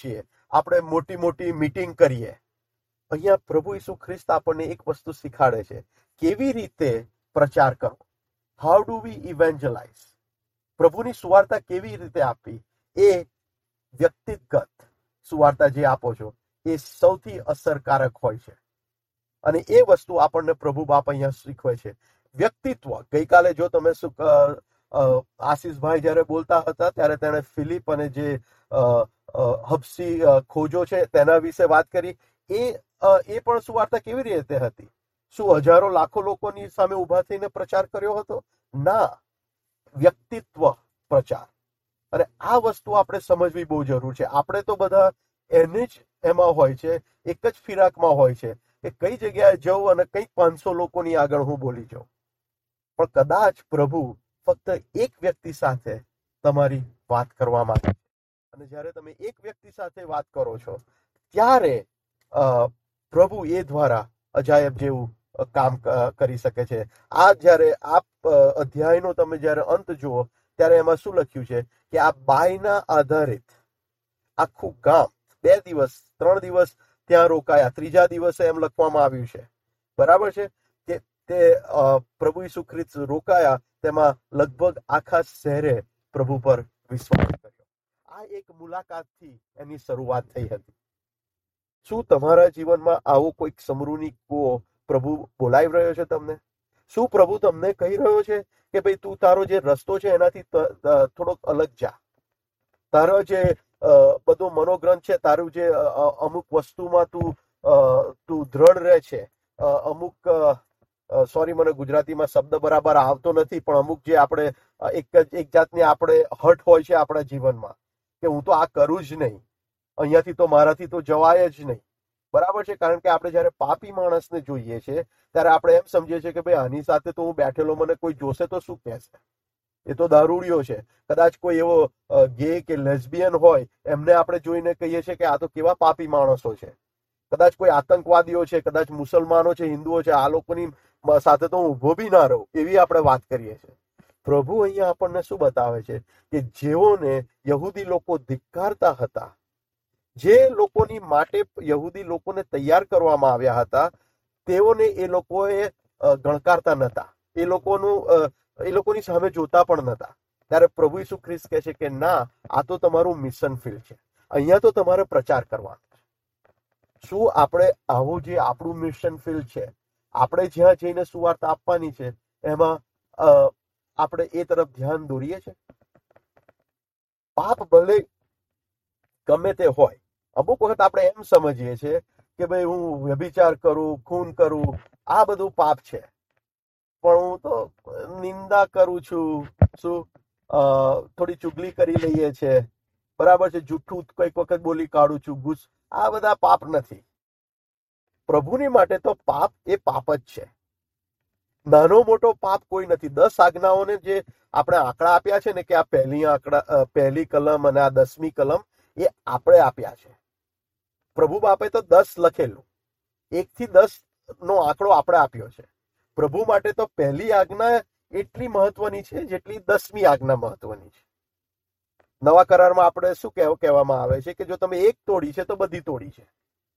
Speaker 1: આપણે મોટી મોટી મીટિંગ કરીએ. અહીંયા પ્રભુ ઈસુ ખ્રિસ્ત આપણને એક વસ્તુ શીખાડે છે, કેવી રીતે પ્રચાર કરવો. હાઉ ડુ વી ઇવેન્જલાઇઝ, પ્રભુની સુવાર્તા કેવી રીતે આપવી. એ વ્યક્તિગત સુવાર્તા જે આપો છો એ સૌથી અસરકારક હોય છે. અને એ વસ્તુ આપણને પ્રભુ બાપ અહીંયા શીખવે છે. વ્યક્તિત્વ, ગઈકાલે જો તમે આશીષભાઈ જયારે બોલતા હતા ત્યારે તેણે ફિલિપ અને જે હબસી ખોજો છે તેના વિશે વાત કરી. એ એ પણ સુવાર્તા કેવી રીતે હતી? શું હજારો લાખો લોકોની સામે ઉભા થઈને પ્રચાર કર્યો હતો? ના, વ્યક્તિત્વ પ્રચાર. અને આ વસ્તુ આપણે સમજવી બહુ જરૂર છે. આપણે તો બધા એને જ એમાં હોય છે, એક જ ફિરાકમાં હોય છે કે કઈ જગ્યાએ જવું અને કઈ પાંચસો લોકોની આગળ હું બોલી જાઉં. પણ કદાચ પ્રભુ ફક્ત એક વ્યક્તિ સાથે તમારી વાત કરવા માંગે છે. અને જ્યારે તમે એક વ્યક્તિ સાથે વાત કરો છો ત્યારે પ્રભુ એ દ્વારા અજાયબ જેવું કામ કરી શકે છે. આ જ્યારે આ અધ્યાયનો તમે જ્યારે અંત જુઓ ત્યારે એમાં શું લખ્યું છે કે આ બાયના આધારિત આખું ગામ બે દિવસ ત્રણ દિવસ ત્યાં રોકાયા. ત્રીજા દિવસે એમ લખવામાં આવ્યું છે, બરાબર છે, કે તે પ્રભુ ઈસુ ખ્રિસ્ત રોકાયા, તેમાં લગભગ આખા શહેરે પ્રભુ પર વિશ્વાસ કર્યો. આ એક મુલાકાતથી એની શરૂઆત થઈ હતી. શું તમારા જીવનમાં આવો કોઈક સમરૂની કૂવો પ્રભુ બોલાવી રહ્યો છે તમને? શું પ્રભુ તમને કહી રહ્યો છે કે ભાઈ તું તારો જે રસ્તો છે એનાથી થોડોક અલગ જા, તારો જે બધો મનોગ્રંથ છે, તારું જે અમુક વસ્તુમાં તું તું દ્રઢ રહે છે, અમુક સોરી મને ગુજરાતીમાં શબ્દ બરાબર આવતો નથી, પણ અમુક જે આપણે એક જ એક જાતની આપણે હટ હોય છે આપણા જીવનમાં કે હું તો આ કરું જ નહીં, અહીંયાથી તો મારાથી તો જવાય જ નહીં, બરાબર છે. કારણ કે આપણે જયારે પાપી માણસને જોઈએ છે ત્યારે આપણે એમ સમજીએ છીએ કે ભાઈ આની સાથે તો હું બેઠેલો, મને કોઈ જોશે તો શું કહેશે, એ તો દારૂડિયો છે. કદાચ કોઈ એવો ગે કે લેસ્બિયન હોય એમને આપણે જોઈને કહીએ છીએ કે આ તો કેવા પાપી માણસો છે. કદાચ કોઈ આતંકવાદીઓ છે, કદાચ મુસલમાનો છે, હિન્દુઓ છે, આ લોકોની સાથે તો હું ઉભો બી ના રહું, એવી આપણે વાત કરીએ છીએ. પ્રભુ અહીંયા આપણને શું બતાવે છે કે જેઓને યહૂદી લોકો ધિક્કારતા હતા, જે લોકોની માટે યહૂદી લોકોને તૈયાર કરવામાં આવ્યા હતા, તેઓને એ લોકોએ ગણકારતા નતા, એ લોકોનું એ લોકોની સામે જોતા પણ નતા. ત્યારે પ્રભુ ઈસુ ખ્રિસ્ત કહે છે કે ના, આ તો તમારું મિશન ફિલ્ડ છે, અહીંયા તો તમારે પ્રચાર કરવાનો છે. શું આપણે આવું જે આપણું મિશન ફિલ્ડ છે, આપણે જ્યાં જઈને સુવાર્તા આપવાની છે, એમાં આપણે એ તરફ ધ્યાન દોરીએ છીએ? પાપ ભલે ગમે તે હોય, અમુક વખત આપણે એમ સમજીએ છીએ કે ભાઈ હું વ્યભિચાર કરું, ખૂન કરું, આ બધું પાપ છે, પણ હું તો નિંદા કરું છું, શું થોડી ચુગલી કરી લઈએ છે, બરાબર છે, જૂઠું કઈક વખત બોલી કાઢું છું, ગુસ્સ, આ બધા પાપ નથી. પ્રભુની માટે તો પાપ એ પાપ જ છે. નાનો મોટો પાપ કોઈ નથી. દસ આજ્ઞાઓને જે આપણે આંકડા આપ્યા છે ને કે આ પહેલી આંકડા પહેલી કલમ અને આ દસમી કલમ એ આપણે આપ્યા છે. પ્રભુ બાપે તો દસ લખેલું, એક થી દસ નો આંકડો આપણે આપ્યો છે. પ્રભુ માટે તો પહેલી આજ્ઞા એટલી મહત્વની છે જેટલી દસમી આજ્ઞા મહત્વની છે. નવા કરારમાં આપણે શું કહેવામાં આવે છે કે જો તમે એક તોડી છે તો બધી તોડી છે.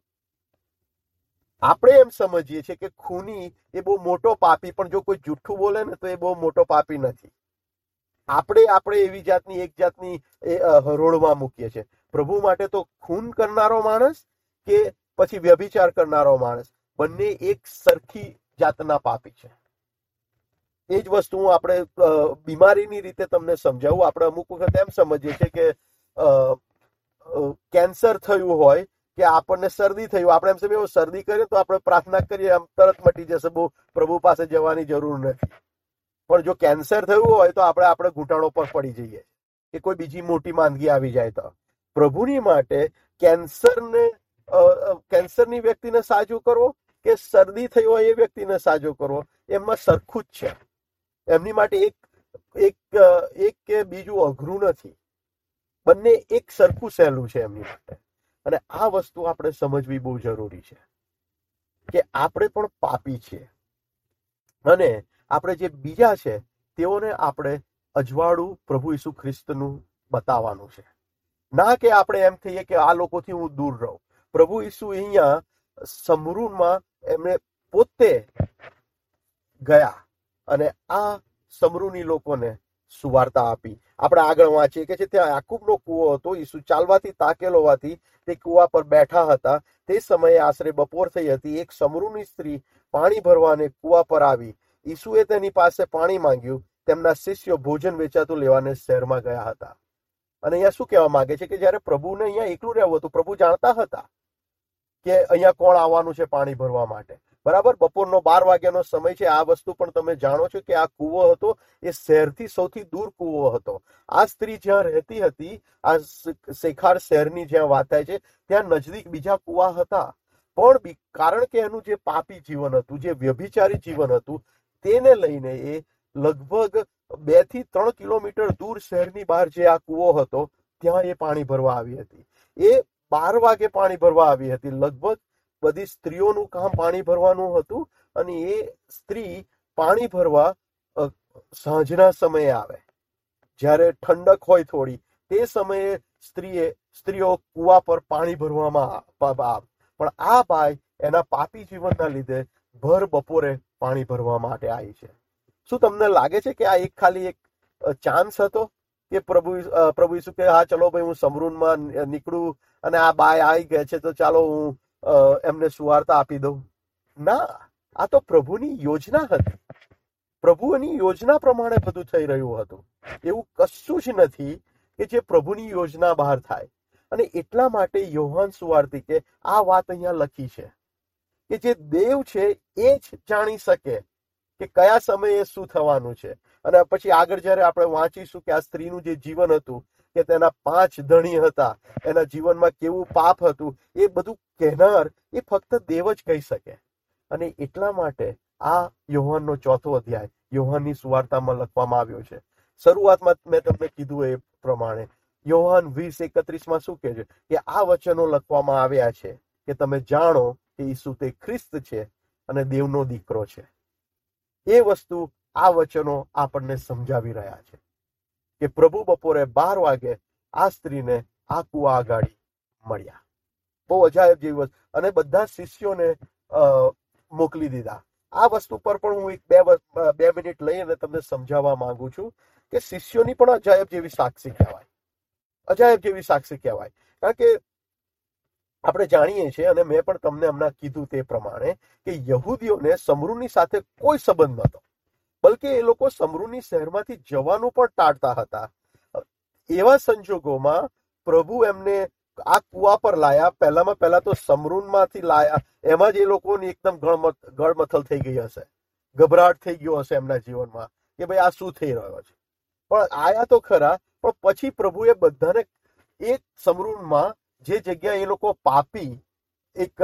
Speaker 1: આપણે એમ સમજીએ છીએ કે ખૂની એ બહુ મોટો પાપી, પણ જો કોઈ જુઠ્ઠું બોલે ને તો એ બહુ મોટો પાપી નથી. આપણે આપણે એવી જાતની એક જાતની એ હરોળમાં મૂકીએ છીએ. પ્રભુ માટે તો ખૂન કરનારો માણસ કે પછી વ્યભિચાર કરનારો માણસ બંને એક સરખી જાતના પાપી છે. એ જ વસ્તુ આપણે બીમારીની રીતે તમને સમજાવું. આપણે અમુક વખત એમ સમજીએ છીએ કે કેન્સર થયું હોય કે આપણને શરદી થયું, આપણે એમ સમજીએ શરદી કરીએ તો આપણે પ્રાર્થના કરીએ આમ તરત મટી જશે, બહુ પ્રભુ પાસે જવાની જરૂર નથી. પણ જો કેન્સર થયું હોય તો આપણે આપણે ઘૂંટણો પર પડી જઈએ કે કોઈ બીજી મોટી માંદગી આવી જાય તો. પ્રભુની માટે કેન્સરને કેન્સરની વ્યક્તિને સાજો કરવો કે શરદી થઈ હોય એ વ્યક્તિને સાજો કરવો, એમાં સરખું જ છે. એમની માટે એક એક એક કે બીજું અઘરું નથી, બંને એક સરખું સહેલું છે એમની માટે. અને આ વસ્તુ આપણે સમજવી બહુ જરૂરી છે કે આપણે પણ પાપી છીએ અને આપણે જે બીજા છે તેઓને આપણે અજવાળું પ્રભુ ઈસુ ખ્રિસ્તનું બતાવવાનું છે. ના કે આપણે એમ કહીએ કે આ લોકોથી હું દૂર રહું. પ્રભુ ઈસુ અહીંયા સમરૂનમાં એમણે પોતે ગયા અને આ સમરૂની લોકોને સુવાર્તા આપી. આપણે આગળ વાંચીએ કે ત્યાં યાકૂબનો કૂવો હતો. ઈસુ ચાલવાથી તાકેલ હોવાથી તે કૂવા પર બેઠા હતા. તે સમયે આશરે બપોર થઈ હતી. એક સમરૂની સ્ત્રી પાણી ભરવાને કૂવા પર આવી. ઈસુએ તેની પાસે પાણી માંગ્યું. તેમના શિષ્યો ભોજન વેચાતું લેવાને શહેરમાં ગયા હતા. અને અહીંયા શું કહેવા માંગે છે કે જ્યારે પ્રભુને અહીંયા એકલું રહેવું હતું, પ્રભુ જાણતા હતા કે અહીંયા કોણ આવવાનું છે પાણી ભરવા માટે. બરાબર, બપોરનો બાર વાગ્યાનો સમય છે. આ વસ્તુ પણ તમે જાણો છો કે આ કૂવો હતો એ શહેરથી સૌથી દૂર કૂવો હતો. આ સ્ત્રી જ્યાં રહેતી હતી, આ શેખાર શહેરની જ્યાં વાત થાય છે, ત્યાં નજદીક બીજા કૂવા હતા. પણ કારણ કે એનું જે પાપી જીવન હતું, જે વ્યભિચારી જીવન હતું, તેને લઈને એ લગભગ બે થી ત્રણ કિલોમીટર દૂર શહેરની બહાર જે આ કૂવો હતો ત્યાં એ પાણી ભરવા આવી હતી. એ બાર વાગે પાણી ભરવા આવી હતી. લગભગ બધી સ્ત્રીઓનું કામ પાણી ભરવાનું હતું અને એ સ્ત્રી પાણી ભરવા સાંજના સમયે આવે, જ્યારે ઠંડક હોય થોડી, તે સમયે સ્ત્રીએ સ્ત્રીઓ કૂવા પર પાણી ભરવામાં આવે. પણ આ ભાઈ એના પાપી જીવનના લીધે ભર બપોરે પાણી ભરવા માટે આવી છે. શું તમને લાગે છે કે આ એક ખાલી એક ચાન્સ હતો કે પ્રભુ પ્રભુ ઈસુ કે હા ચલો ભાઈ હું સમરૂનમાં નીકળું અને આ બાય આવી ગયા છે તો ચાલો હું એમને સુવાર્તા આપી દઉં? ના, આ તો પ્રભુની યોજના હતી. પ્રભુની યોજના પ્રમાણે બધું થઈ રહ્યું હતું. એવું કશું જ નથી કે જે પ્રભુની યોજના બહાર થાય. અને એટલા માટે યોહાન સુવાર્તિકે આ વાત અહીંયા લખી છે કે જે દેવ છે એ જ જાણી શકે કે કયા સમયે શું થવાનું છે. અને પછી આગળ જ્યારે આપણે વાંચીશું કે આ સ્ત્રીનું જે જીવન હતું, કે તેના પાંચ ધણી હતા, એના જીવનમાં કેવું પાપ હતું, એ બધું કહેનાર એ ફક્ત દેવ જ કહી શકે. અને એટલા માટે આ યોહાનનો ચોથો અધ્યાય યોહાનની સુવાર્તામાં લખવામાં આવ્યો છે. શરૂઆતમાં મેં તમને કીધું એ પ્રમાણે યોહાન વીસ એકત્રીસમાં શું કહે છે કે આ વચનો લખવામાં આવ્યા છે કે તમે જાણો કે ઈસુ તે ખ્રિસ્ત છે અને દેવનો દીકરો છે. એ વસ્તુ આ વચનો આપણને સમજાવી રહ્યા છે કે પ્રભુ બપોરે બાર વાગે આ સ્ત્રીને આ કુવા આગાડી મળ્યા. બહુ અજાયબ જેવી વસ્તુ. અને બધા શિષ્યોને મોકલી દીધા. આ વસ્તુ પર પણ હું એક બે બે મિનિટ લઈને તમને સમજાવવા માંગુ છું કે શિષ્યોની પણ અજાયબ જેવી સાક્ષી કહેવાય. અજાયબ જેવી સાક્ષી કહેવાય. કારણ કે આપણે જાણીએ છીએ અને મેં પણ તમને હમણાં કીધું તે પ્રમાણે કે યહૂદીઓને સમરૂની સાથે કોઈ સંબંધ નહોતો, બલકે એ લોકો સમરૂની શહેરમાંથી જવાનું પણ ટાળતા હતા. એવા સંજોગોમાં પ્રભુ એમને આ કુવા પર લાયા. પહેલામાં પહેલા તો સમરૂનમાંથી લાયા. એમાં જ એ લોકોની એકદમ ગળમથલ થઈ ગઈ હશે, ગભરાટ થઈ ગયો હશે એમના જીવનમાં કે ભાઈ આ શું થઈ રહ્યો છે. પણ આયા તો ખરા, પણ પછી પ્રભુએ બધાને એક સમરૂનમાં, જે જગ્યા એ લોકો પાપી એક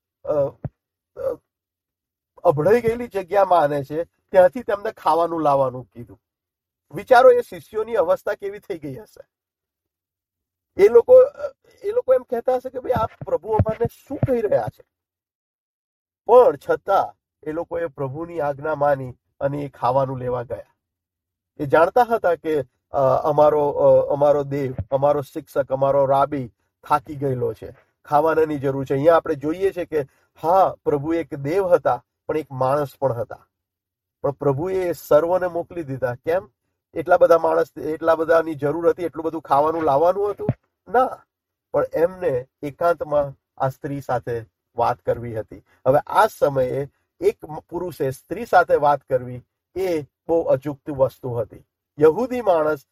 Speaker 1: અભડાઈ ગયેલી જગ્યા માને છે, ત્યાંથી તેમને ખાવાનું લાવવાનું કીધું. વિચારો એ શિષ્યોની અવસ્થા કેવી થઈ ગઈ હશે. એ લોકો એ લોકો એમ કહેતા હશે કે ભાઈ આ પ્રભુ અમારને શું કહી રહ્યા છે. પણ છતાં એ લોકોએ પ્રભુની આજ્ઞા માની અને એ ખાવાનું લેવા ગયા. એ જાણતા હતા કે અમારો અમારો દેવ, અમારો શિક્ષક, અમારો રાબી થાકી ગયેલો છે, ખાવાનાની જરૂર છે. અહીંયા આપણે જોઈએ છે કે હા, પ્રભુ એક દેવ હતા પણ એક માણસ પણ હતા. પણ પ્રભુએ સર્વને મોકલી દીધા. કેમ? એટલા બધા માણસ, એટલા બધાની જરૂર હતી, એટલું બધું ખાવાનું લાવવાનું હતું? ના, પણ એમને એકાંતમાં આ સ્ત્રી સાથે વાત કરવી હતી. હવે આ સમયે એક પુરુષે સ્ત્રી સાથે વાત કરવી એ બહુ અજુગતી વસ્તુ હતી. યહૂદી માણસ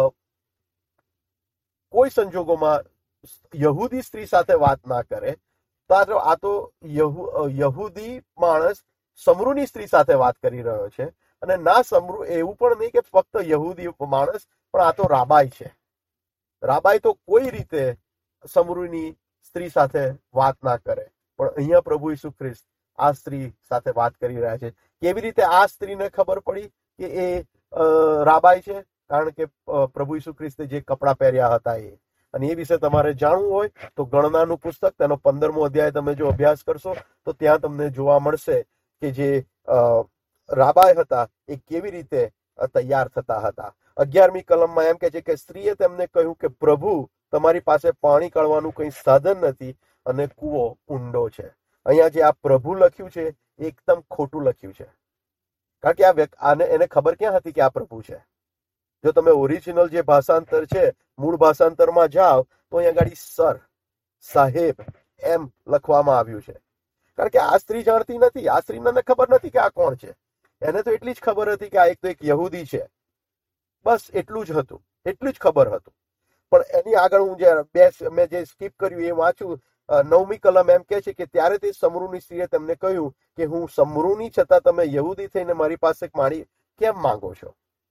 Speaker 1: કોઈ સંજોગોમાં યહૂદી સ્ત્રી સાથે વાત ના કરે. તો આ તો યહૂદી માણસ સમરૂની સ્ત્રી સાથે વાત કરી રહ્યો છે. અને ના સમરૂ એવું પણ નહીં કે ફક્ત યહૂદી માણસ, પણ આ તો રાબાઈ છે. રાબાઈ તો કોઈ રીતે સમરૂની સ્ત્રી સાથે વાત ના કરે. પણ અહીંયા પ્રભુ ઈસુ ખ્રિસ્ત આ સ્ત્રી સાથે વાત કરી રહ્યા છે. કેવી રીતે આ સ્ત્રીને ખબર પડી કે એ રાબાઈ છે? કારણ કે પ્રભુ ઈસુ ખ્રિસ્તે જે કપડાં પહેર્યા હતા એ. અને એ વિશે તમારે જાણવું હોય તો ગણનાનું પુસ્તક, તેનો પંદરમો અધ્યાય તમે જો અભ્યાસ કરશો તો ત્યાં તમને જોવા મળશે કે જે રાબાઈ હતા એ કેવી રીતે તૈયાર થતા હતા. અગિયારમી કલમમાં એમ કે છે કે સ્ત્રીએ તેમને કહ્યું કે પ્રભુ તમારી પાસે પાણી કાઢવાનું કંઈ સાધન નથી અને કૂવો ઊંડો છે. અહીંયા જે આ પ્રભુ લખ્યું છે એકદમ ખોટું લખ્યું છે. કારણ કે આ વ્યક્તિ આને એને ખબર ક્યાં હતી કે આ પ્રભુ છે? જો તમે ઓરિજિનલ જે ભાષાંતર છે, મૂળ ભાષાંતરમાં જાઓ તો અહીંયા ગાડી સર, સાહેબ એમ લખવામાં આવ્યું છે. કારણ કે આ સ્ત્રી જાણતી નથી, આ સ્ત્રીને ખબર નથી કે આ કોણ છે. એને તો એટલી જ ખબર હતી કે આ એક તો એક યહૂદી છે. બસ એટલું જ હતું, એટલું જ ખબર હતું. પણ એની આગળ હું જે બે મેં જે સ્કીપ કર્યું એ વાંચું, નવમી કલમ એમ કે છે કે ત્યારે તે સમરૂની સ્ત્રીએ તેમને કહ્યું કે હું સમરૂની છતાં તમે યહૂદી થઈને મારી પાસે પાણી કેમ માંગો છો?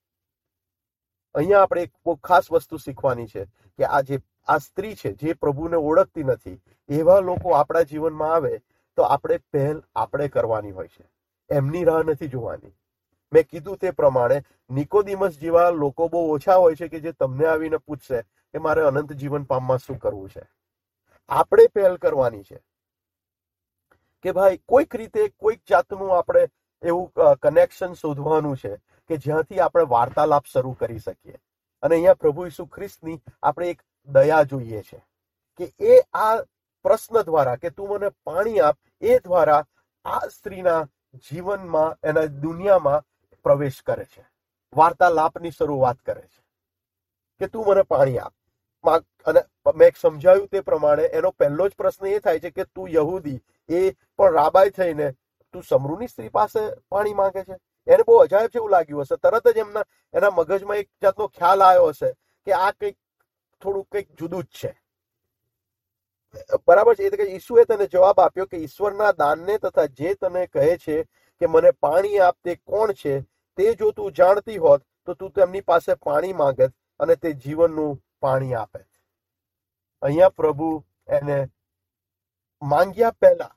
Speaker 1: અહીંયા આપણે એક બહુ ખાસ વસ્તુ શીખવાની છે કે આ જે આ સ્ત્રી છે જે પ્રભુને ઓળખતી નથી, એવા લોકો આપણા જીવનમાં આવે તો આપણે પહેલ આપણે કરવાની હોય છે, એમની રાહ નથી જોવાની. મેં કીધું તે પ્રમાણે નિકોદિમસ જેવા લોકો બહુ ઓછા હોય છે કે જે તમને આવીને પૂછશે કે મારે અનંત જીવન પામવા શું કરવું છે. આપણે પહેલ કરવાની છે કે ભાઈ કોઈક રીતે કોઈક જાતનું આપણે એવું કનેક્શન શોધવાનું છે કે જ્યાંથી આપણે વાર્તાલાપ શરૂ કરી શકીએ. અને અહીંયા પ્રભુ ઈસુ ખ્રિસ્તની આપણે એક દયા જોઈએ છે કે એ આ પ્રશ્ન દ્વારા કે તું મને પાણી આપ, એ દ્વારા આ સ્ત્રીના જીવનમાં, એના દુનિયામાં પ્રવેશ કરે છે, વાર્તાલાપની શરૂઆત કરે છે કે તું મને પાણી આપ. અને મેં સમજાવ્યું તે પ્રમાણે એનો પહેલો જ પ્રશ્ન એ થાય છે કે તું યહૂદી, એ પણ રાબાઈ થઈને તું સમરૂની સ્ત્રી પાસે પાણી માંગે છે. એને બહુ અજાયબ જેવું લાગ્યું હશે. તરત જ એમના એના મગજમાં એક જાતનો ખ્યાલ આવ્યો હશે કે આ કંઈક થોડું કંઈક જુદું જ છે. બરાબર છે. એટલે કે ઈસુએ તને જવાબ આપ્યો કે ઈશ્વરના દાનને તથા જે તને કહે છે કે મને પાણી આપ તે કોણ છે, તે જો તું જાણતી હોત તો તું તેમની પાસે પાણી માંગત અને તે જીવનનું પાણી આપે. અહીંયા પ્રભુ એને માંગ્યા પહેલા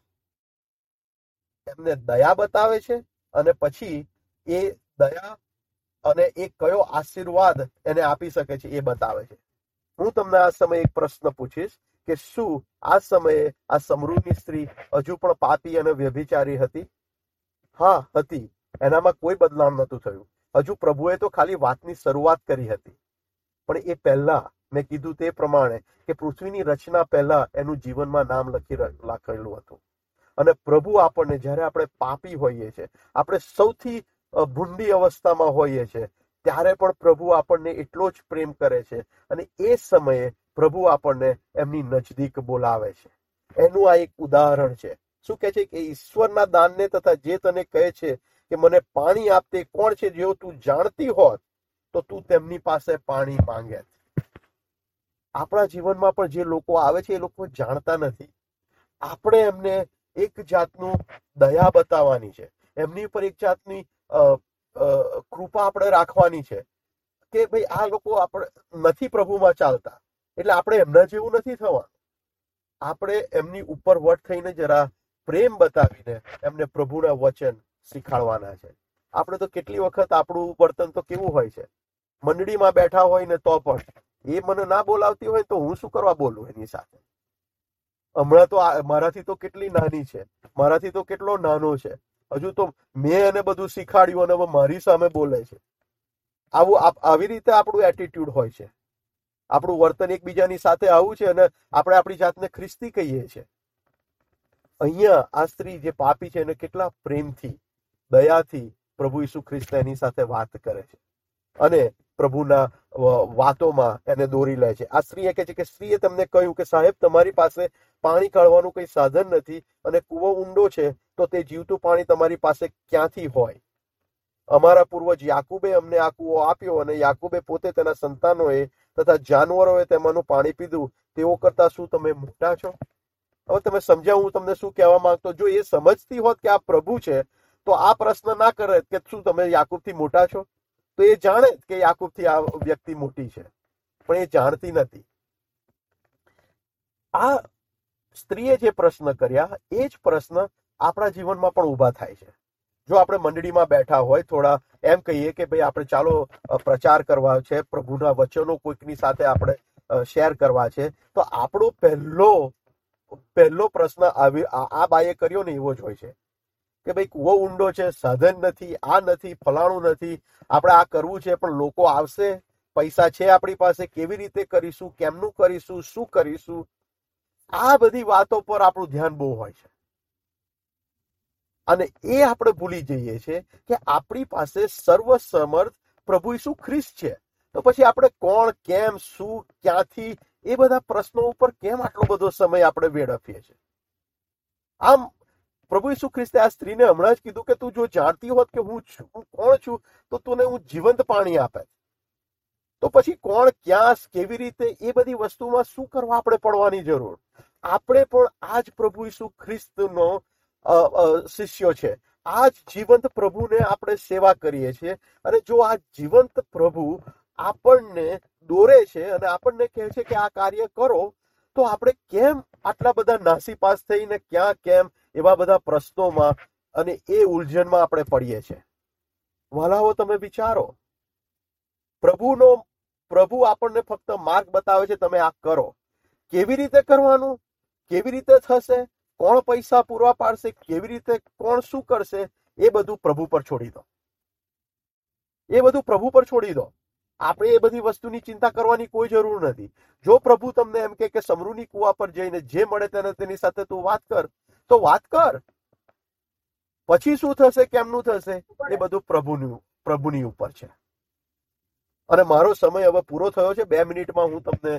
Speaker 1: એમને દયા બતાવે છે અને પછી એ દયા અને એ કયો આશીર્વાદ એને આપી શકે છે એ બતાવે છે. હું તમને આ સમયે એક પ્રશ્ન પૂછીશ કે શું આ સમયે આ સમરૂની સ્ત્રી હજુ પણ પાપી અને વ્યભિચારી હતી? હા, હતી. એનામાં કોઈ બદલાવ નહોતું થયું. હજુ પ્રભુએ તો ખાલી વાતની શરૂઆત કરી હતી. પણ એ પહેલા મેં કીધું તે પ્રમાણે કે પૃથ્વીની રચના પહેલા એનું જીવનમાં નામ લખી લખેલું હતું. અને પ્રભુ આપણને જ્યારે આપણે પાપી હોઈએ છીએ, આપણે સૌથી ભૂંડી અવસ્થામાં હોઈએ છીએ, ત્યારે પણ પ્રભુ આપણને એટલો જ પ્રેમ કરે છે અને એ સમયે પ્રભુ આપણને એમની નજદીક બોલાવે છે. એનું આ એક ઉદાહરણ છે. શું કહે છે કે ઈશ્વરના દાનને તથા જે તને કહે છે કે મને પાણી આપતે કોણ છે, જો તું જાણતી હોત તો તું તેમની પાસે પાણી માંગે. આપણા જીવનમાં પણ જે લોકો આવે છે એ લોકો જાણતા નથી. આપણે એમને એક જાતનું દયા બતાવવાની છે, એમની ઉપર એક જાતની કૃપા આપણે રાખવાની છે કે ભાઈ આ લોકો આપણે નથી પ્રભુમાં ચાલતા, એટલે આપણે એમના જેવું નથી થવાનું. આપણે એમની ઉપર વટ થઈને જરા પ્રેમ બતાવીને એમને પ્રભુના વચન શીખાડવાના છે. આપણે તો કેટલી વખત આપણું વર્તન તો કેવું હોય છે, મંડળીમાં બેઠા હોય ને તો પણ એ મને ના બોલાવતી હોય તો હું શું કરવા બોલું એની સાથે? હમણાં તો મારાથી તો કેટલી નાની છે, મારાથી તો કેટલો નાનો છે, હજુ તો મેં એને બધું શીખાડ્યું અને હવે મારી સામે બોલે છે. આવું આવી રીતે આપણું એટીટ્યુડ હોય છે, આપણું વર્તન એકબીજાની સાથે આવું છે અને આપણે આપણી જાતને ખ્રિસ્તી કહીએ છીએ. અહીંયા આ સ્ત્રી જે પાપી છે એને કેટલા પ્રેમથી, દયાથી પ્રભુ ઈસુ ખ્રિસ્ત એની સાથે વાત કરે છે અને પ્રભુના વાતોમાં એને દોરી લે છે. આ સ્ત્રીએ કહે છે કે સ્ત્રીએ તમને કહ્યું કે સાહેબ તમારી પાસે પાણી કાઢવાનું કંઈ સાધન નથી અને કૂવો ઊંડો છે, તો તે જીવતું પાણી તમારી પાસે ક્યાંથી હોય? અમારા પૂર્વજ યાકૂબે અમને આ કૂવો આપ્યો અને યાકૂબે પોતે તેના સંતાનોએ તથા જાનવરોએ તેમાંનું પાણી પીધું. તેઓ કરતા શું તમે મોટા છો? હવે તમે સમજ્યા હું તમને શું કહેવા માંગતો? જો એ સમજતી હોત કે આ પ્રભુ છે તો આ પ્રશ્ન ના કરે કે શું તમે યાકૂબથી મોટા છો? તો એ જાણે કે યાકૂબથી આ વ્યક્તિ મોટી છે, પણ એ જાણતી નથી. આ સ્ત્રીએ જે પ્રશ્ન કર્યા એ જ પ્રશ્ન આપણા જીવનમાં પણ ઊભા થાય છે. જો આપણે મંડળીમાં બેઠા હોય, થોડા એમ કહીએ કે ભાઈ આપણે ચાલો પ્રચાર કરવા છે, પ્રભુના વચનો કોઈકની સાથે આપણે શેર કરવા છે, તો આપણો પહેલો પહેલો પ્રશ્ન આવી આ બાઈએ કર્યો ને એવો જ હોય છે કે ભાઈ કૂવો ઊંડો છે, સાધન નથી, આ નથી, ફલાણું નથી, આપણે આ કરવું છે, પણ લોકો આવશે, પૈસા છે આપણી પાસે, કેવી રીતે કરીશું, કેમનું કરીશું, શું કરીશું, આ બધી વાતો પર આપણું ધ્યાન બહુ હોય છે. અને એ આપણે ભૂલી જઈએ છીએ કે આપણી પાસે સર્વસમર્થ પ્રભુ ઈસુ ખ્રિસ્ત છે. તો પછી આપણે કોણ, કેમ, શું, ક્યાંથી, એ બધા પ્રશ્નો ઉપર કેમ આટલો બધો સમય આપણે વેડફીએ છીએ? આમ પ્રભુ ઈસુ ખ્રિસ્તે આ સ્ત્રીને હમણાં જ કીધું કે તું જો જાણતી હોત કે હું છું, હું કોણ છું, તો તને હું જીવંત પાણી આપે. તો પછી કોણ, ક્યાં, કેવી રીતે, એ બધી વસ્તુમાં શું કરવા આપણે પડવાની જરૂર? આપણે પણ આ જ પ્રભુ ઈસુ ખ્રિસ્તનો શિષ્યો છે. આ જ જીવંત પ્રભુને આપણે સેવા કરીએ છીએ. અને જો આ જીવંત પ્રભુ આપણને દોરે છે અને આપણને કહે છે કે આ કાર્ય કરો, તો આપણે કેમ આટલા બધા નાસીપાસ થઈને ક્યાં કેમ એવા બધા પ્રશ્નોમાં અને એ ઉલઝનમાં આપણે પડીએ છીએ? વહાલાઓ, તમે વિચારો. પ્રભુનો પ્રભુ આપણને ફક્ત માર્ગ બતાવે છે, તમે આ કરો. કેવી રીતે કરવાનું, કેવી રીતે થશે, કોણ પૈસા પૂરા પાડશે, કેવી રીતે કોણ શું કરશે, એ બધું પ્રભુ પર છોડી દો. એ બધું પ્રભુ પર છોડી દો. આપણે એ બધી વસ્તુની ચિંતા કરવાની કોઈ જરૂર નથી. જો પ્રભુ તમને એમ કે સમરૂની કુવા પર જઈને જે મળે તેને તેની સાથે તું વાત કર, તો વાત કર. પછી શું થશે, કેમનું થશે, એ બધું પ્રભુનું પ્રભુની ઉપર છે. અને મારો સમય હવે પૂરો થયો છે. બે મિનિટમાં હું તમને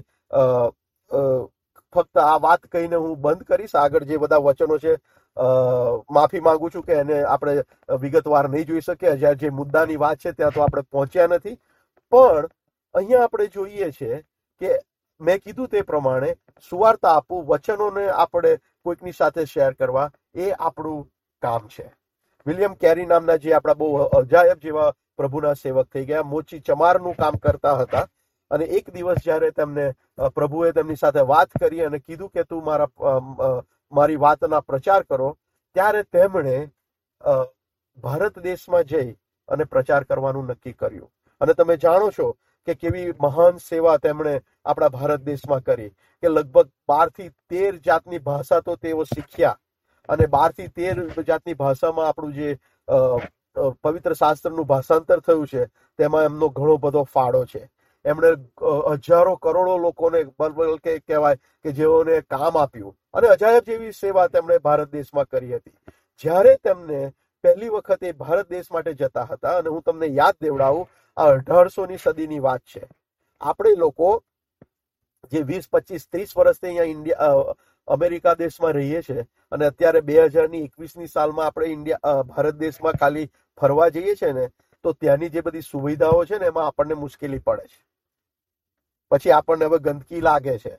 Speaker 1: ફક્ત આ વાત કહીને હું બંધ કરીશ. આગળ જે બધા વચનો છે, માફી માંગુ છું કે એને આપણે વિગતવાર નહીં જોઈ શકીએ. જ્યાં જે મુદ્દાની વાત છે ત્યાં તો આપણે પહોંચ્યા નથી. પણ અહીંયા આપણે જોઈએ છે કે મેં કીધું તે પ્રમાણે સુવાર્તા આપવું, વચનોને આપણે કોઈકની સાથે શેર કરવા, એ આપણું કામ છે. વિલિયમ કેરી નામના જે આપણા બહુ અજાયબ જેવા પ્રભુના સેવક થઈ ગયા, મોચી ચમારનું કામ કરતા હતા. અને એક દિવસ જ્યારે તેમને પ્રભુએ તેમની સાથે વાત કરી અને કીધું કે તું મારા મારી વાતના પ્રચાર કરો, ત્યારે તેમણે ભારત દેશમાં જઈ અને પ્રચાર કરવાનું નક્કી કર્યું. અને તમે જાણો છો કે કેવી મહાન સેવા તેમણે આપણા ભારત દેશમાં કરી, કે લગભગ બાર થી તેર જાતની ભાષા તો તેઓ શીખ્યા. અને બાર થી તેર જાતની ભાષામાં આપણું જે પવિત્ર શાસ્ત્રનું ભાષાંતર થયું છે, તેમાં એમનો ઘણો બધો ફાળો છે. એમણે હજારો કરોડો લોકોને બલબલ કે કહેવાય કે જેઓને કામ આપ્યું, અને અજાયબ જેવી સેવા તેમણે ભારત દેશમાં કરી હતી. જ્યારે તેમને પહેલી વખત એ ભારત દેશ માટે જતા હતા, અને હું તમને યાદ દેવડાવું, આ અઢારસો ની સદીની વાત છે. આપણે લોકો જે વીસ પચીસ ત્રીસ વર્ષથી અહીંયા ઇન્ડિયા અમેરિકા દેશમાં રહીએ છીએ, અને અત્યારે બે હજાર ની એકવીસ ની સાલમાં આપણે ઇન્ડિયા ભારત દેશમાં ખાલી ફરવા જઈએ છીએ ને, તો ત્યાંની જે બધી સુવિધાઓ છે ને, એમાં આપણને મુશ્કેલી પડે છે. પછી આપણને હવે ગંદકી લાગે છે.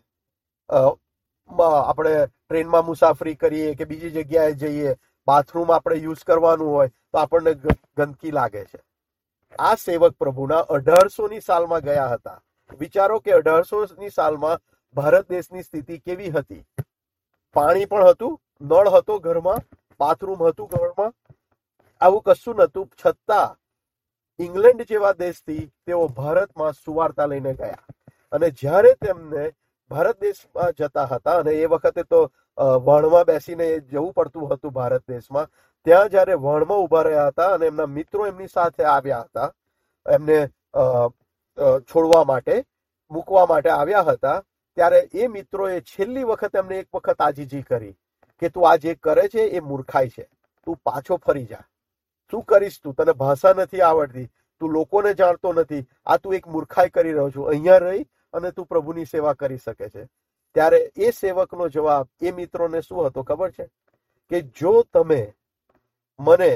Speaker 1: આપણે ટ્રેનમાં મુસાફરી કરીએ કે બીજી જગ્યાએ જઈએ, બાથરૂમ આપણે યુઝ કરવાનું હોય તો આપણને ગંદકી લાગે છે. આ સેવક પ્રભુના અઢારસો ની સાલમાં ગયા હતા. વિચારો કે અઢારસો ની સાલમાં ભારત દેશની સ્થિતિ કેવી હતી. પાણી પણ હતું, નળ હતો ઘરમાં, બાથરૂમ હતું ઘરમાં, આવું કશું નતું. છતાં ઇંગ્લેન્ડ જેવા દેશથી તેઓ ભારતમાં સુવાર્તા લઈને ગયા. અને જ્યારે તેમને ભારત દેશમાં જતા હતા, અને એ વખતે તો વણમાં બેસીને જવું પડતું હતું ભારત દેશમાં, ત્યાં જ્યારે વણમાં ઉભા રહ્યા હતા અને એમના મિત્રો એમની સાથે આવ્યા હતા, એમને છોડવા માટે, મૂકવા માટે આવ્યા હતા, ત્યારે એ મિત્રોએ છેલ્લી વખત એમને એક વખત આજીજી કરી કે તું આ જે કરે છે એ મૂર્ખાઈ છે, તું પાછો ફરી જા. શું કરીશ તું? તને ભાષા નથી આવડતી, તું લોકોને જાણતો નથી, આ તું એક મૂર્ખાઈ કરી રહ્યો છું. અહીંયા રહી અને તું પ્રભુની સેવા કરી શકે છે. ત્યારે એ સેવકનો જવાબ એ મિત્રોને શું હતો ખબર છે? કે જો તમે મને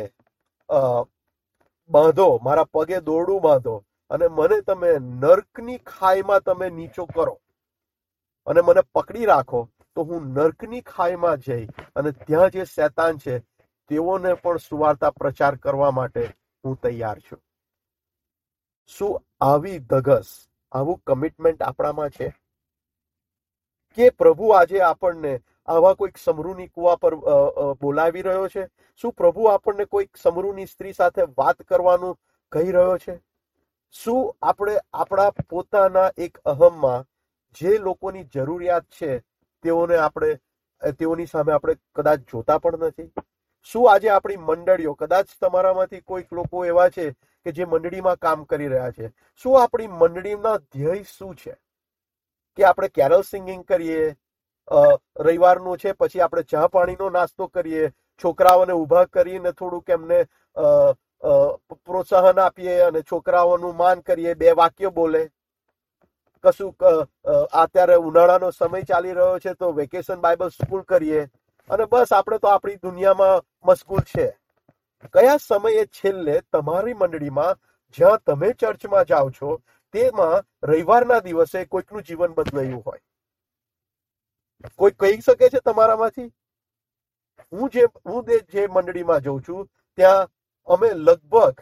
Speaker 1: બાંધો, મારા પગે દોરડું બાંધો, અને મને તમે નર્કની ખાઈમાં તમે નીચો કરો અને મને પકડી રાખો, તો હું નર્કની ખાઈમાં જઈ અને ત્યાં જે શૈતાન છે તેઓને પણ સુવાર્તા પ્રચાર કરવા માટે હું તૈયાર છું. શું આવી ધગસ, આવું કમિટમેન્ટ આપણામાં છે? કે પ્રભુ આજે આપણને આવા કોઈક સમરૂની કુવા પર બોલાવી રહ્યો છે? શું પ્રભુ આપણને કોઈક સમરૂની સ્ત્રી સાથે વાત કરવાનું કહી રહ્યો છે? શું આપણે આપણા પોતાના એક અહમમાં જે લોકોની જરૂરિયાત છે તેઓને આપણે તેઓની સામે આપણે કદાચ જોતા પણ નથી? શું આજે આપણી મંડળીઓ, કદાચ તમારામાંથી કોઈક લોકો એવા છે કે જે મંડળીમાં કામ કરી રહ્યા છે, શું આપણી મંડળીના ધ્યેય શું છે? કે આપણે કેરલ સિંગિંગ કરીએ, રવિવારનું છે પછી આપણે ચા પાણીનો નાસ્તો કરીએ, છોકરાઓને ઊભા કરીને થોડુંક એમને પ્રોત્સાહન આપીએ અને છોકરાઓનું માન કરીએ, બે વાક્ય બોલે. કશું અત્યારે ઉનાળાનો સમય ચાલી રહ્યો છે તો વેકેશન બાઇબલ સ્કૂલ કરીએ અને બસ આપણે તો આપણી દુનિયામાં મશગુલ છે. કયા સમયે છેલ્લે તમારી મંડળીમાં જ્યાં તમે ચર્ચમાં જાઓ છો તેમાં રવિવારના દિવસે કોઈકનું જીવન બદલાયું હોય? કોઈ કહી શકે છે તમારામાંથી? હું જે હું જે મંડળીમાં જઉં છું ત્યાં અમે લગભગ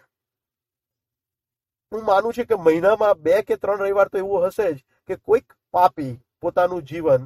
Speaker 1: હું માનું છું કે મહિનામાં બે કે ત્રણ રવિવાર તો એવું હશે જ કે કોઈક પાપી પોતાનું જીવન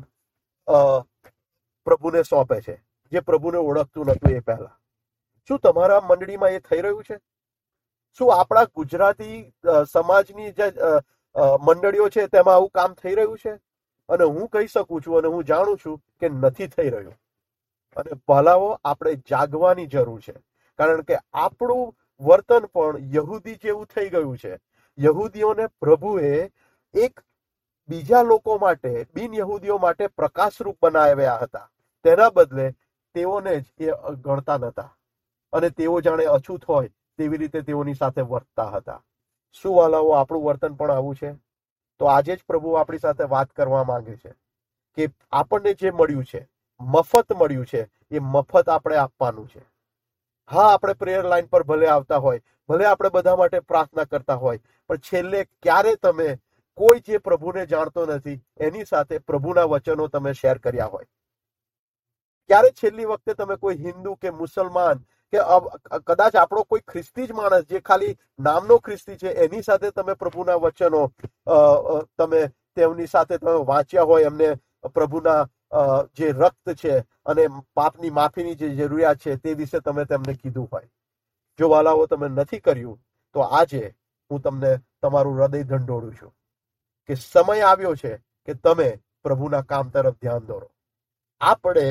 Speaker 1: પ્રભુને સોંપે છે, જે પ્રભુને ઓળખતું નતું એ પહેલા. શું તમારા મંડળીમાં એ થઈ રહ્યું છે? શું આપણા ગુજરાતી સમાજની જે મંડળીઓ છે તેમાં આવું કામ થઈ રહ્યું છે? અને હું કહી શકું છું અને હું જાણું છું કે નથી થઈ રહ્યું. અને ભલાઓ આપણે જાગવાની જરૂર છે, કારણ કે આપણું વર્તન પણ યહૂદી જેવું થઈ ગયું છે. યહૂદીઓને પ્રભુએ એક બીજા લોકો માટે, બિન યહૂદીઓ માટે પ્રકાશરૂપ બનાવ્યા હતા. તેના બદલે તેઓને જ એ ગણતા નહોતા અને તેઓ જાણે અછૂત હોય તેવી રીતે તેઓની સાથે વર્તતા હતા. શું વાલાઓ, આપણું વર્તન પણ આવું છે? તો આજે જ પ્રભુ આપણી સાથે વાત કરવા માંગે છે કે આપણને જે મળ્યું છે, મફત મળ્યું છે, એ મફત આપણે આપવાનું છે. હા, આપણે પ્રેયર લાઈન પર ભલે આવતા હોય, ભલે આપણે બધા માટે પ્રાર્થના કરતા હોય, પણ છેલ્લે ક્યારે તમે કોઈ જે પ્રભુને જાણતો નથી એની સાથે પ્રભુના વચનો તમે શેર કર્યા હોય? ક્યારે છેલ્લી વખતે તમે કોઈ હિન્દુ કે મુસલમાન કે કદાચ આપણો કોઈ ખ્રિસ્તી જ માણસ જે ખાલી નામનો ખ્રિસ્તી છે એની સાથે તમે પ્રભુના વચનો તમે તેમની સાથે તમે વાંચ્યા હોય, એમને પ્રભુના જે રક્ત છે અને પાપની માફીની જે જરૂરિયાત છે તે વિશે તમે તેમને કીધું હોય? જો વાલાઓ તમે નથી કર્યું તો આજે હું તમને તમારું હૃદય ઢંઢોળું છું કે સમય આવ્યો છે કે તમે પ્રભુના કામ તરફ ધ્યાન દોરો. આપણે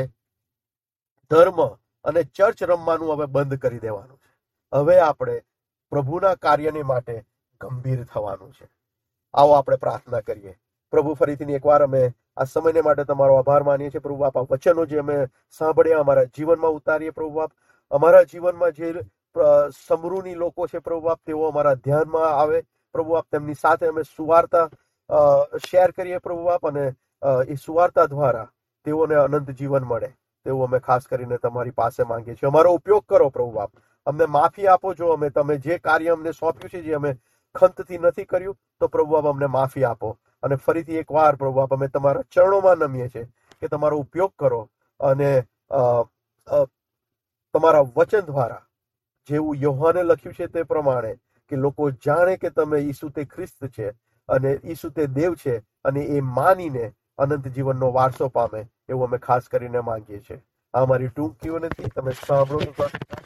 Speaker 1: ધર્મ અને ચર્ચ રમવાનું હવે બંધ કરી દેવાનું છે. હવે આપણે પ્રભુના કાર્યને માટે ગંભીર થવાનું છે. આવો આપણે પ્રાર્થના કરીએ. પ્રભુ, ફરીથી એકવાર અમે આ સમયને માટે તમારો આભાર માનીએ છીએ. પ્રભુ બાપ, આ વચનો જે અમે સાંભળ્યા અમારા જીવનમાં ઉતારીએ. પ્રભુ બાપ, અમારા જીવનમાં જે સમરૂની લોકો છે પ્રભુ બાપ, તેઓ અમારા ધ્યાનમાં આવે. પ્રભુ બાપ, તેમની સાથે અમે સુવાર્તા શેર કરીએ પ્રભુ બાપ, અને એ સુવાર્તા દ્વારા તેઓને અનંત જીવન મળે તેવું અમે ખાસ કરીને તમારી પાસે માંગીએ છીએ. અમારો ઉપયોગ કરો પ્રભુ બાપ. અમને માફી આપો. જો અમે તમે જે કાર્ય અમને સોંપ્યું છે, જે અમે ખંતથી નથી કર્યું, તો પ્રભુ બાપ અમને માફી આપો. અને ફરીથી એક વાર પ્રભુ બાપ અમે તમારા ચરણોમાં નમીએ છીએ કે તમારો ઉપયોગ કરો અને તમારા વચન દ્વારા જેવું યોહાને લખ્યું છે તે પ્રમાણે કે લોકો જાણે કે તમે ઈસુ તે ખ્રિસ્ત છે અને ઈસુ તે દેવ છે, અને એ માનીને અનંત જીવનનો વારસો પામે એવું અમે ખાસ કરીને માંગીએ છીએ. આ અમારી ટૂંકી વિનંતી તમે સાંભળો.